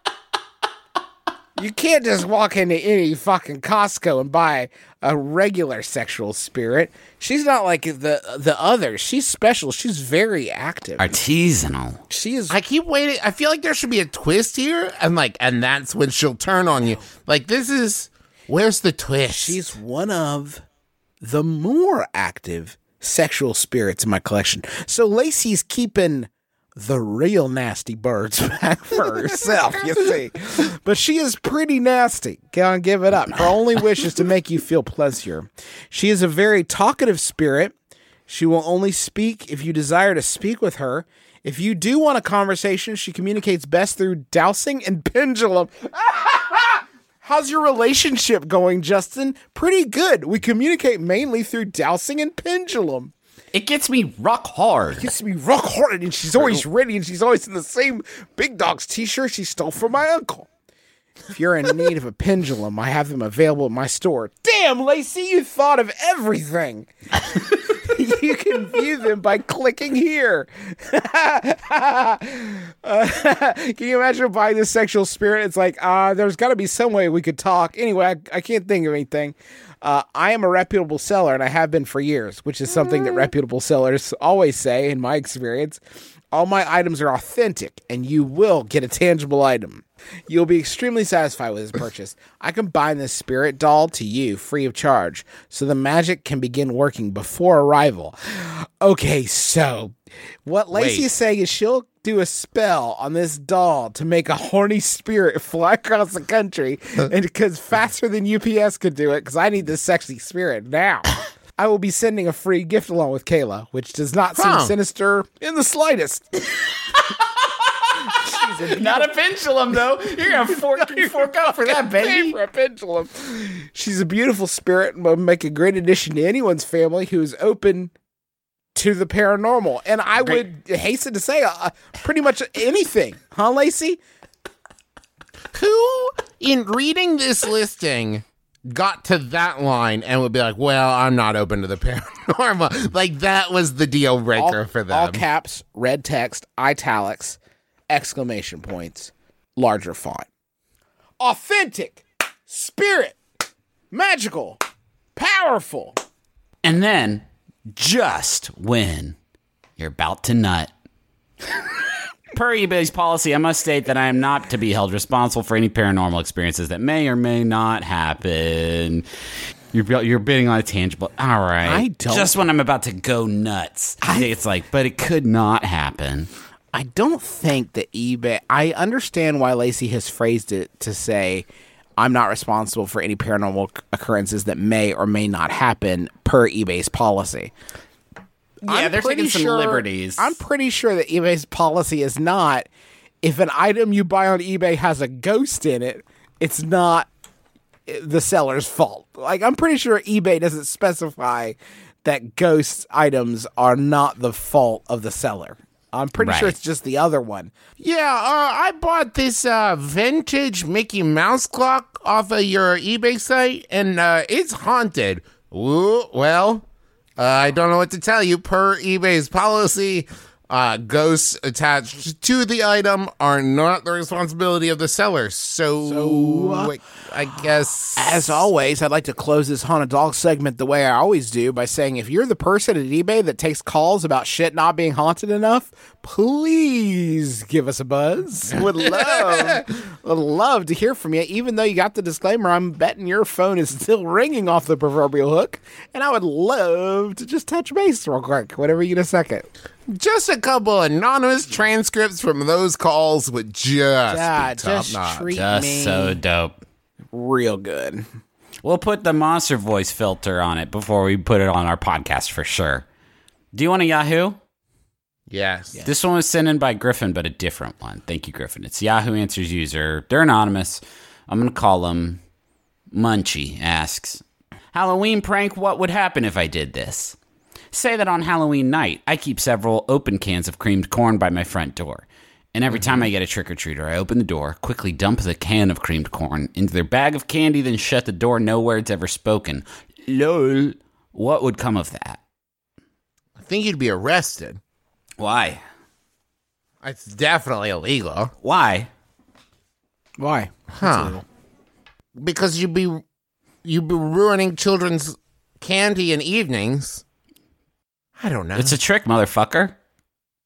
You can't just walk into any fucking Costco and buy a regular sexual spirit. She's not like the the others. She's special. She's very active. Artisanal. She is. I keep waiting. I feel like there should be a twist here, and like, and that's when she'll turn on you. Like this is Where's the twist? She's one of the more active sexual spirits in my collection. So Lacey's keeping the real nasty birds back for herself, you see. But she is pretty nasty. Can't give it up. Her only wish is to make you feel pleasure. She is a very talkative spirit. She will only speak if you desire to speak with her. If you do want a conversation, she communicates best through dowsing and pendulum. How's your relationship going, Justin? Pretty good. We communicate mainly through dowsing and pendulum. It gets me rock hard. Gets me rock hard, and she's always ready, and she's always in the same Big Dogs t-shirt she stole from my uncle. If you're in need of a pendulum, I have them available at my store. Damn, Lacey, you thought of everything. You can view them by clicking here. uh, can you imagine buying this sexual spirit? It's like, uh, there's got to be some way we could talk. Anyway, I, I can't think of anything. Uh, I am a reputable seller, and I have been for years, which is something that reputable sellers always say, in my experience. All my items are authentic, and you will get a tangible item. You'll be extremely satisfied with this purchase. I combine this spirit doll to you free of charge, so the magic can begin working before arrival. Okay, so what Lacey Wait. is saying is she'll do a spell on this doll to make a horny spirit fly across the country, and because faster than U P S could do it, because I need this sexy spirit now. I will be sending a free gift along with Kayla, which does not seem Huh. sinister in the slightest. Not a pendulum, though. You're going to fork, fork out for that, baby. For a pendulum. She's a beautiful spirit and will make a great addition to anyone's family who is open to the paranormal. And I would hasten to say uh, pretty much anything. Huh, Lacey? Who, in reading this listing, got to that line and would be like, well, I'm not open to the paranormal. Like, that was the deal breaker All, for them. all caps, red text, italics, exclamation points, larger font. Authentic, spirit, magical, powerful. And then, just when you're about to nut. Per eBay's policy, I must state that I am not to be held responsible for any paranormal experiences that may or may not happen. You're you're bidding on a tangible. All right. I don't- Just when I'm about to go nuts. It's like, but it could not happen. I don't think that eBay. I understand why Lacey has phrased it to say, I'm not responsible for any paranormal occurrences that may or may not happen per eBay's policy. Yeah, I'm they're pretty taking some sure- liberties. I'm pretty sure that eBay's policy is not, if an item you buy on eBay has a ghost in it, it's not the seller's fault. Like, I'm pretty sure eBay doesn't specify that ghost items are not the fault of the seller. I'm pretty sure Right. it's just the other one. Yeah, uh, I bought this uh, vintage Mickey Mouse clock off of your eBay site, and uh, it's haunted. Ooh, well, uh, I don't know what to tell you. Per eBay's policy, uh, ghosts attached to the item are not the responsibility of the seller. So, I guess... As always, I'd like to close this haunted dog segment the way I always do by saying if you're the person at eBay that takes calls about shit not being haunted enough, please give us a buzz. Would love, would love to hear from you. Even though you got the disclaimer, I'm betting your phone is still ringing off the proverbial hook, and I would love to just touch base real quick. Whatever you get a second. Just a couple anonymous transcripts from those calls would just Yeah, be top just notch. treat Just me so dope. real good. We'll put the monster voice filter on it before we put it on our podcast for sure. Do you want a Yahoo? Yes. This one was sent in by Griffin, but a different one. Thank you, Griffin. It's Yahoo Answers user. They're anonymous. I'm going to call them Munchie asks, Halloween prank, what would happen if I did this? Say that on Halloween night, I keep several open cans of creamed corn by my front door. And every time I get a trick-or-treater, I open the door, quickly dump the can of creamed corn into their bag of candy, then shut the door, no words ever spoken. Lol. What would come of that? I think you'd be arrested. Why? It's definitely illegal. Why? Why? Huh. Because you'd be you'd be ruining children's candy and evenings. I don't know. It's a trick, motherfucker.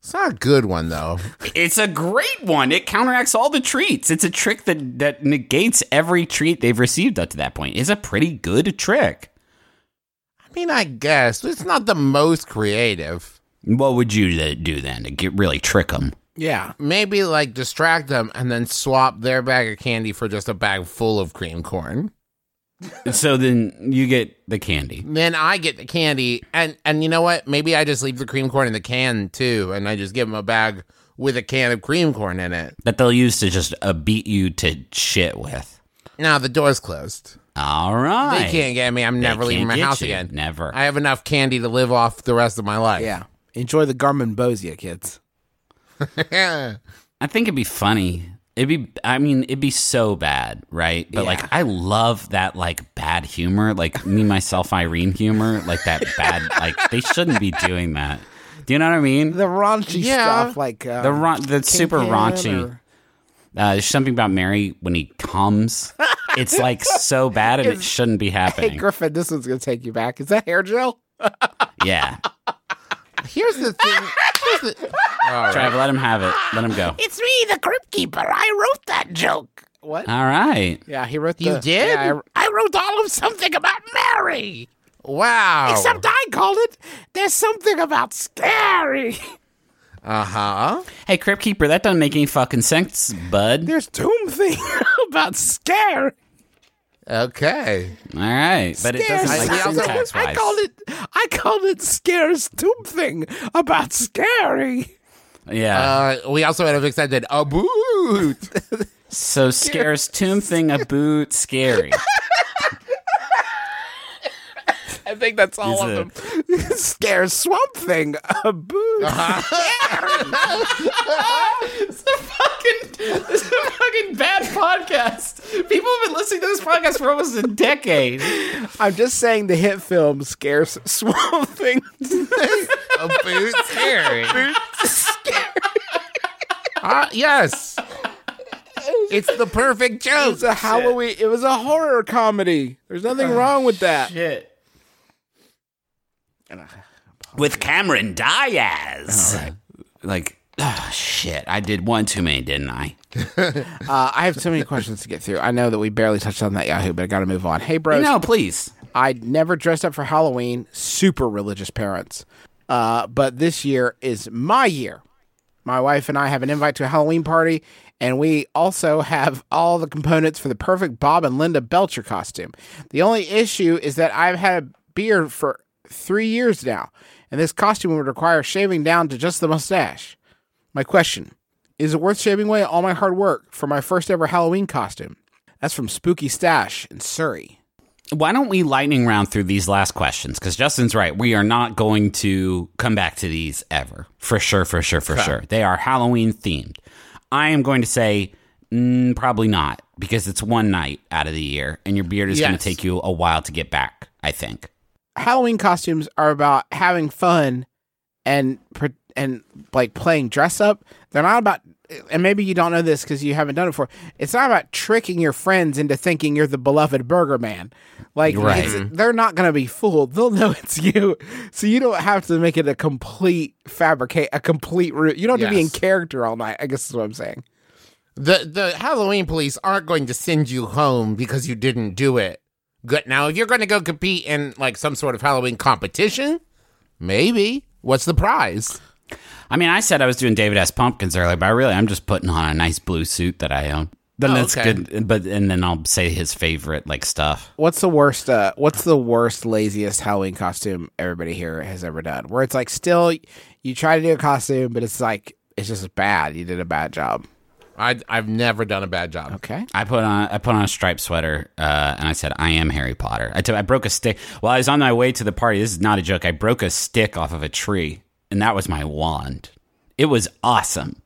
It's not a good one, though. It's a great one. It counteracts all the treats. It's a trick that, that negates every treat they've received up to that point. It's a pretty good trick. I mean, I guess. But it's not the most creative. What would you do then to get really trick them? Yeah. Maybe, like, distract them and then swap their bag of candy for just a bag full of cream corn. So then you get the candy. Then I get the candy, and, and you know what? Maybe I just leave the cream corn in the can, too, and I just give them a bag with a can of cream corn in it. That they'll use to just uh, beat you to shit with. Now, the door's closed. All right. They can't get me. I'm They never leaving can't my get house you. again. Never. I have enough candy to live off the rest of my life. Yeah. Enjoy the Garmin Bosia, kids. Yeah. I think it'd be funny. It'd be, I mean, it'd be so bad, right? But Yeah. like, I love that like bad humor, like me, myself, Irene humor, like that bad, like they shouldn't be doing that. Do you know what I mean? The raunchy Yeah. stuff, like uh, The ron- the super Kingpin raunchy. or- Uh, there's something about Mary when he comes. It's like so bad and it shouldn't be Hey, happening. Griffin, this one's gonna take you back. Is that hair gel? Yeah. Here's the thing. Here's the, all right. Trav, let him have it. Let him go. It's me, the Crypt Keeper. I wrote that joke. What? All right. Yeah, he wrote. The, You did? Yeah, I, I wrote all of something about Mary. Wow. Except I called it. There's something about scary. Uh-huh. Hey, Crypt Keeper, that doesn't make any fucking sense, bud. There's tomb thing about scary. Okay. All right. But it doesn't Scares. like I also- syntax I wise. called it. I called it scares tomb thing about scary. Yeah. Uh, we also had a extended a boot. so scares tomb thing a boot scary. I think that's all Is of it- them. Scares swamp thing. A boo. It's a fucking, it's a fucking bad podcast. People have been listening to this podcast for almost a decade. I'm just saying the hit film scares swamp thing. A boot scary. Uh, yes. It's the perfect joke. It's a Halloween. It was a horror comedy. There's nothing wrong with that. Shit. With Cameron Diaz. Like, oh, shit. I did one too many, didn't I? Uh, I have so many questions to get through. I know that we barely touched on that Yahoo, but I got to move on. Hey, bros. No, please. I never dressed up for Halloween. Super religious parents. Uh, but this year is my year. My wife and I have an invite to a Halloween party, and we also have all the components for the perfect Bob and Linda Belcher costume. The only issue is that I've had a beard for three years now, and this costume would require shaving down to just the mustache. My question, is it worth shaving away all my hard work for my first ever Halloween costume? That's from Spooky Stash in Surrey. Why don't we lightning round through these last questions? Because Justin's right. We are not going to come back to these ever. For sure, for sure, for sure. They are Halloween themed. I am going to say mm, probably not, because it's one night out of the year, and your beard is going Yes. to take you a while to get back, I think. Halloween costumes are about having fun and pre- and like playing dress up. They're not about, and maybe you don't know this because you haven't done it before. It's not about tricking your friends into thinking you're the beloved Burger Man. Like, Right. it's, they're not going to be fooled. They'll know it's you, so you don't have to make it a complete fabricate, a complete route. You don't have to be in Yes. character all night. I guess is what I'm saying. The the Halloween police aren't going to send you home because you didn't do it. Good. Now, if you're going to go compete in like some sort of Halloween competition, maybe. What's the prize? I mean, I said I was doing David S. Pumpkins earlier, but I really, I'm just putting on a nice blue suit that I own. Then Oh, that's okay. good. But and then I'll say his favorite like stuff. What's the worst? Uh, what's the worst, laziest Halloween costume everybody here has ever done? Where it's like still you try to do a costume, but it's like it's just bad. You did a bad job. I I've never done a bad job. Okay. I put on I put on a striped sweater uh, and I said I am Harry Potter. I, t- I broke a stick while I was on my way to the party. This is not a joke. I broke a stick off of a tree, and that was my wand. It was awesome.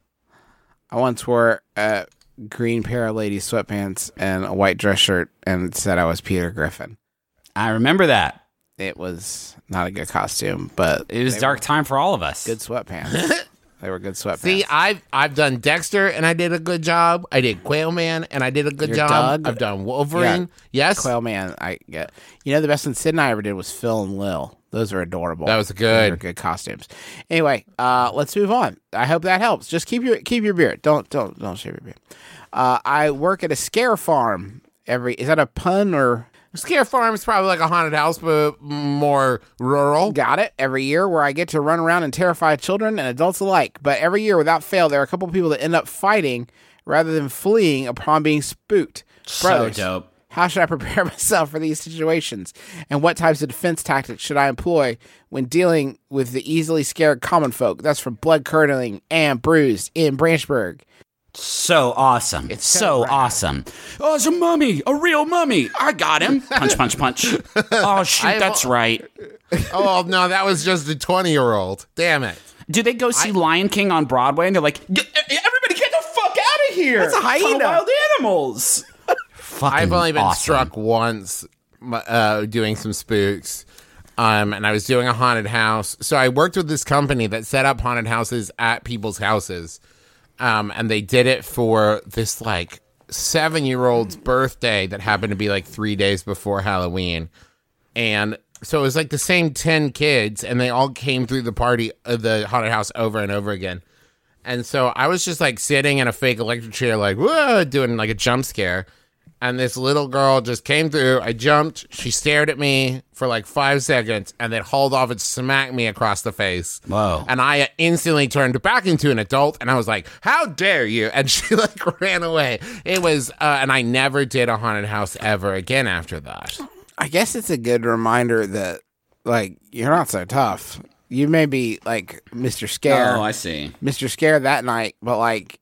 I once wore a green pair of ladies sweatpants and a white dress shirt and said I was Peter Griffin. I remember that. It was not a good costume, but It was they dark were time for all of us. good sweatpants. They were good sweatpants. See, I've I've done Dexter, and I did a good job. I did Quail Man, and I did a good You're job. Doug? I've done Wolverine. Yeah. Yes, Quail Man, I get. You know, the best one Sid and I ever did was Phil and Lil. Those are adorable. That was Those good. are good costumes. Anyway, uh, let's move on. I hope that helps. Just keep your keep your beard. Don't don't don't shave your beard. Uh, I work at a scare farm. Every is that a pun or? Scare Farm is probably like a haunted house, but more rural. Got it. Every year where I get to run around and terrify children and adults alike. But every year, without fail, there are a couple people that end up fighting rather than fleeing upon being spooked. So Brothers, dope. how should I prepare myself for these situations? And what types of defense tactics should I employ when dealing with the easily scared common folk? That's from Blood Curdling and Bruised in Branchburg. So awesome. It's so rad. awesome. Oh, it's a mummy. A real mummy. I got him. Punch, punch, punch. Oh, shoot. I've- That's right. Oh no, that was just a twenty-year-old. Damn it! Do they go see Lion King on Broadway and they're like, "Get- everybody get the fuck out of here. That's a hyena." Ton of wild animals. Fucking I've only been awesome. struck once uh, doing some spooks. Um, and I was doing a haunted house. So I worked with this company that set up haunted houses at people's houses. Um, and they did it for this like seven year old's birthday that happened to be like three days before Halloween. And so it was like the same ten kids, and they all came through the party, uh, the haunted house over and over again. And so I was just like sitting in a fake electric chair, like, whoa, doing like a jump scare. And this little girl just came through. I jumped. She stared at me for like five seconds and then hauled off and smacked me across the face. Whoa. And I instantly turned back into an adult, and I was like, how dare you? And she like ran away. It was, uh, and I never did a haunted house ever again after that. I guess it's a good reminder that, like, you're not so tough. You may be, like, Mister Scare. Oh, I see. Mister Scare that night, but, like,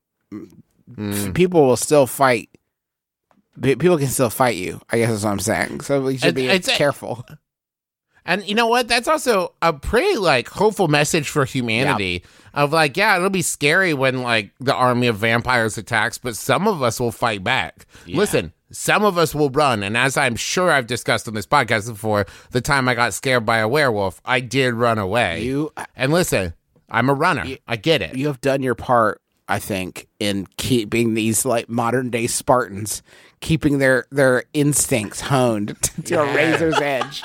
f- people will still fight. P- People can still fight you, I guess is what I'm saying. So you should be It's- it's- careful. And you know what? That's also a pretty like hopeful message for humanity of like, yeah, it'll be scary when like the army of vampires attacks, but some of us will fight back. Listen, some of us will run. And as I'm sure I've discussed on this podcast before, the time I got scared by a werewolf, I did run away. You and listen, I'm a runner. I get it. you have done your part, I think, in keeping these, like, modern-day Spartans, keeping their, their instincts honed to a razor's edge.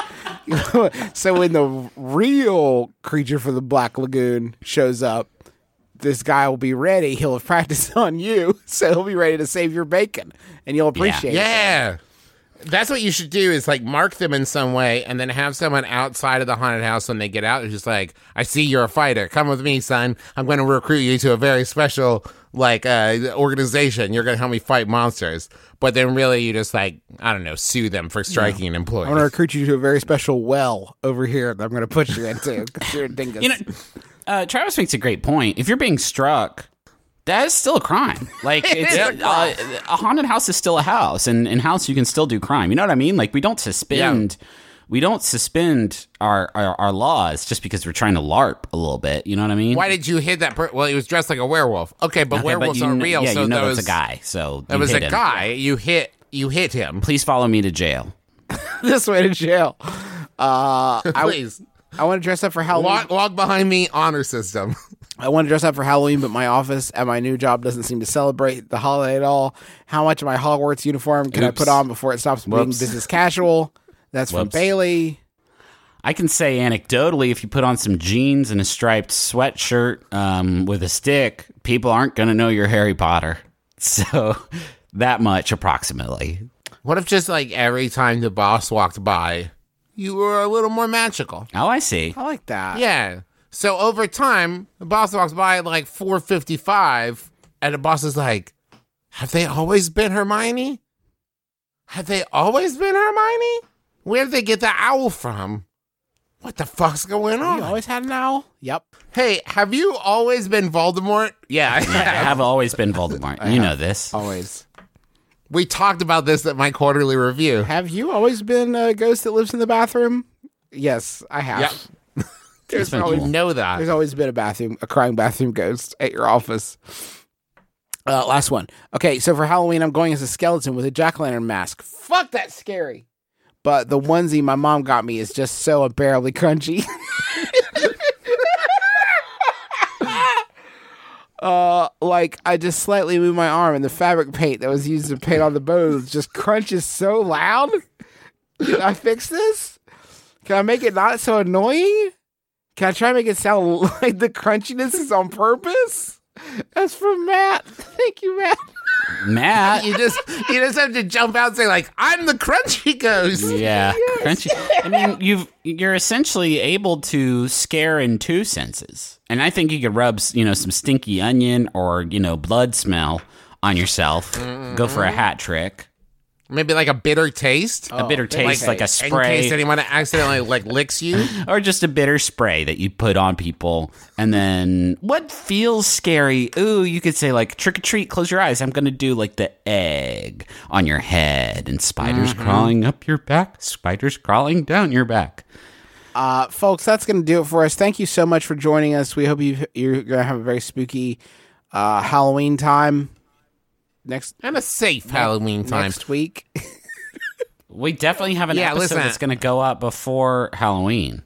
So when the real creature from the Black Lagoon shows up, this guy will be ready. He'll have practiced on you, so he'll be ready to save your bacon, and you'll appreciate it. Yeah. That's what you should do is like mark them in some way and then have someone outside of the haunted house when they get out. It's just like, I see you're a fighter. Come with me, son. I'm going to recruit you to a very special like uh, organization. You're going to help me fight monsters. But then really you just like, I don't know, sue them for striking an employee. I'm going to recruit you to a very special well over here that I'm going to put you into because you're a dingus. You know, uh, Travis makes a great point. If you're being struck, that is still a crime. Like, it's uh, a haunted house is still a house, and in house you can still do crime. You know what I mean? Like, we don't suspend, we don't suspend our, our our laws just because we're trying to LARP a little bit. You know what I mean? Why did you hit that? Per- well, he was dressed like a werewolf. Okay, but Okay, werewolves you aren't kn- real. Yeah, so you know that it's was a guy. So That you was hit a him. guy. You hit. You hit him. Please follow me to jail. This way to jail. Uh, I, Please I want to dress up for Halloween. walk, walk behind me. Honor system. I want to dress up for Halloween, but my office at my new job doesn't seem to celebrate the holiday at all. How much of my Hogwarts uniform can Oops. I put on before it stops being Whoops. business casual? That's from Whoops. Bailey. I can say anecdotally, if you put on some jeans and a striped sweatshirt um, with a stick, people aren't going to know you're Harry Potter. So that much approximately. What if just like every time the boss walked by, you were a little more magical? Oh, I see. I like that. Yeah. So over time, the boss walks by at like four fifty-five, and the boss is like, have they always been Hermione? Have they always been Hermione? Where did they get the owl from? What the fuck's going on? You always had an owl? Yep. Hey, have you always been Voldemort? Yeah, I I have. have always been Voldemort. You know this. Always. We talked about this at my quarterly review. Have you always been a ghost that lives in the bathroom? Yes, I have. Yep. There's, been always, cool. Know that. there's always been a bathroom, a crying bathroom ghost at your office. Uh, last one. Okay, so for Halloween, I'm going as a skeleton with a jack-o'-lantern mask. Fuck, that's scary. But the onesie my mom got me is just so unbearably crunchy. uh, like I just slightly move my arm and the fabric paint that was used to paint on the bones just crunches so loud. Can I fix this? Can I make it not so annoying? Can I try to make it sound like the crunchiness is on purpose? That's from Matt. Thank you, Matt. Matt. You just you just have to jump out and say like, I'm the crunchy ghost. Yeah, crunchy. I mean, you've you're essentially able to scare in two senses, and I think you could rub, you know, some stinky onion or you know blood smell on yourself. Mm-hmm. Go for a hat trick. Maybe like a bitter taste. A bitter taste, like, like a spray. In case anyone accidentally like licks you. Or just a bitter spray that you put on people. And then what feels scary? Ooh, you could say like trick or treat, close your eyes. I'm going to do like the egg on your head and spiders mm-hmm. crawling up your back, spiders crawling down your back. Uh, folks, that's going to do it for us. Thank you so much for joining us. We hope you you're going to have a very spooky uh, Halloween time. Next and a safe next, Halloween time next week. We definitely have an yeah, episode listen. that's going to go up before Halloween.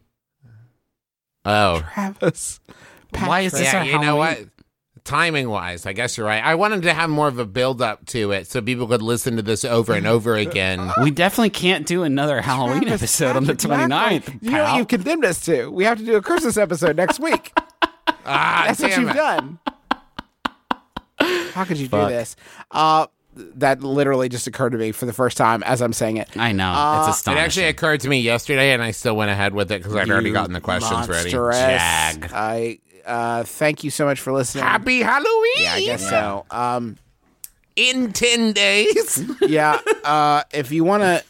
Oh, Travis, Patrick. Why is this? Yeah, our you Halloween? know what? Timing wise, I guess you're right. I wanted to have more of a build up to it so people could listen to this over and over again. We definitely can't do another Halloween Travis, episode Patrick, on the twenty-ninth. You know what you've condemned us to? We have to do a Christmas episode next week. Ah, that's what damn you've it. done. How could you Fuck. do this? Uh, that literally just occurred to me for the first time as I'm saying it. I know. Uh, it's It astonishing. actually occurred to me yesterday, and I still went ahead with it because I'd already You gotten the questions ready. monstrous. Jag. I uh, thank you so much for listening. Happy Halloween! Yeah, I guess so. Um, In ten days. yeah, uh, if you want to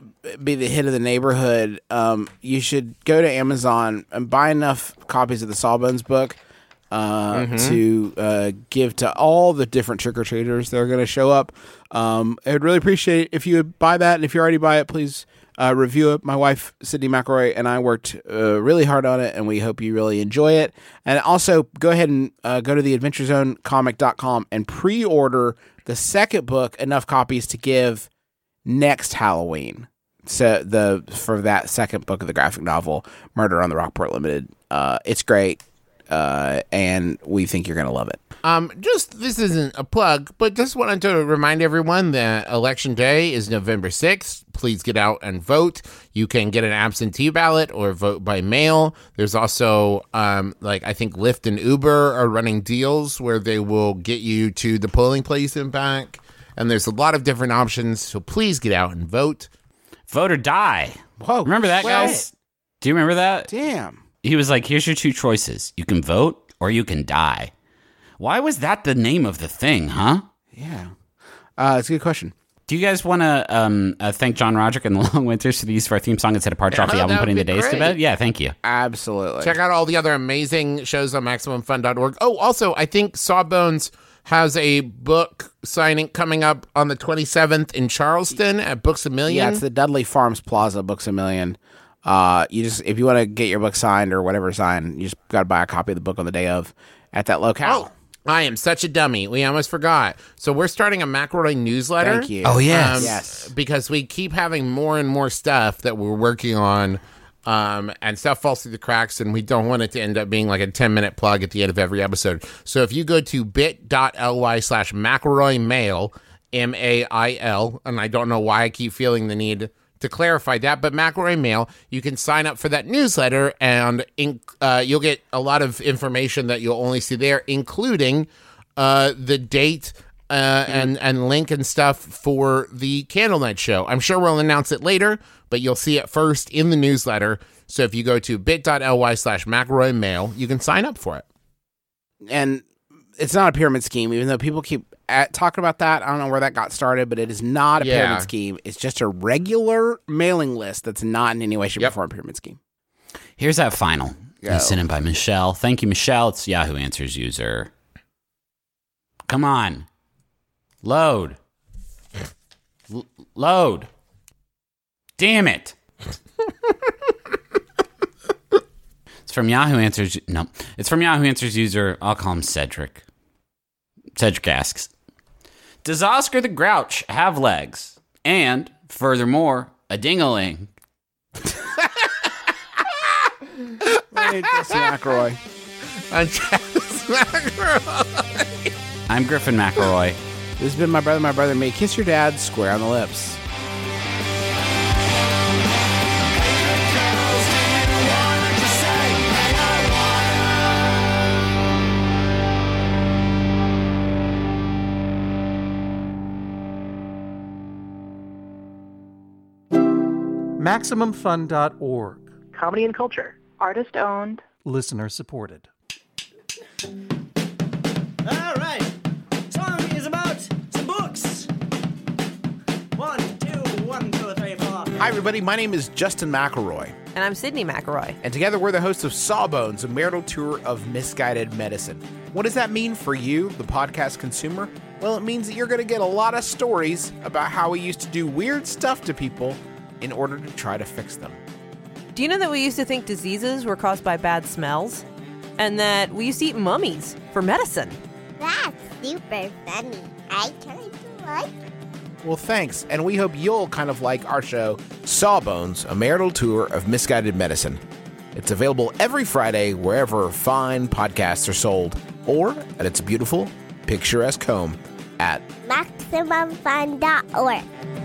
be the hit of the neighborhood, um, you should go to Amazon and buy enough copies of the Sawbones book uh, Mm-hmm. to uh, give to all the different trick-or-treaters that are going to show up. Um, I would really appreciate it if you would buy that, and if you already buy it, please uh, review it. My wife, Sydney McElroy, and I worked uh, really hard on it, and we hope you really enjoy it. And also, go ahead and uh, go to the adventure zone comic dot com and pre-order the second book, enough copies to give next Halloween. So the for that second book of the graphic novel, Murder on the Rockport Limited. Uh, it's great, uh, and we think you're going to love it. Um, just this isn't a plug, but just wanted to remind everyone that Election Day is November sixth. Please get out and vote. You can get an absentee ballot or vote by mail. There's also, um, like I think Lyft and Uber are running deals where they will get you to the polling place and back. And there's a lot of different options, so please get out and vote. Vote or die. Whoa. Remember that, Well, guys? Do you remember that? Damn. He was like, here's your two choices. You can vote or you can die. Why was that the name of the thing, huh? Yeah. Uh, it's a good question. Do you guys want to um, uh, thank John Roderick and the Long Winters for the use of our theme song instead of part off the Yeah, album that Putting the would be Days to great. Bed? Yeah, thank you. Absolutely. Check out all the other amazing shows on Maximum Fun dot org. Oh, also, I think Sawbones has a book signing coming up on the twenty-seventh in Charleston at Books A Million. Yeah, it's the Dudley Farms Plaza, Books A Million. Uh, you just if you want to get your book signed or whatever signed, you just got to buy a copy of the book on the day of at that locale. Oh, I am such a dummy. We almost forgot. So we're starting a McElroy newsletter. Thank you. Oh, yes. Um, Yes. Because we keep having more and more stuff that we're working on, um, and stuff falls through the cracks, and we don't want it to end up being like a ten-minute plug at the end of every episode. So if you go to bit.ly slash McElroy Mail, M A I L, and I don't know why I keep feeling the need to clarify that, but McElroy Mail, you can sign up for that newsletter, and in, uh, you'll get a lot of information that you'll only see there, including uh, the date uh, and and link and stuff for the Candlenight show. I'm sure we'll announce it later, but you'll see it first in the newsletter. So if you go to bit.ly slash McElroy Mail, you can sign up for it. And it's not a pyramid scheme, even though people keep at, talking about that. I don't know where that got started, but it is not a Yeah. pyramid scheme. It's just a regular mailing list that's not in any way, shape, Yep. or form a pyramid scheme. Here's that final. Go. It's sent in by Michelle. Thank you, Michelle. It's Yahoo Answers user. Come on. Load. L- load. Damn it. It's from Yahoo Answers. No, it's from Yahoo Answers user. I'll call him Cedric. Cedric asks, does Oscar the Grouch have legs? And, furthermore, a ding-a-ling. Hey, Jesse McElroy. On Travis, McElroy. I'm Griffin McElroy. This has been My Brother, My Brother and Me. Kiss your dad square on the lips. Maximum Fun dot org. Comedy and culture. Artist owned. Listener supported. All right. Song is about some books. One, two, one, two, three, four. Hi, everybody. My name is Justin McElroy. And I'm Sydney McElroy. And together we're the hosts of Sawbones, a marital tour of misguided medicine. What does that mean for you, the podcast consumer? Well, it means that you're going to get a lot of stories about how we used to do weird stuff to people in order to try to fix them. Do you know that we used to think diseases were caused by bad smells? And that we used to eat mummies for medicine? That's super funny. I kind of like it. Well, thanks, and we hope you'll kind of like our show, Sawbones, a marital tour of misguided medicine. It's available every Friday wherever fine podcasts are sold, or at its beautiful, picturesque home at Maximum Fun dot org.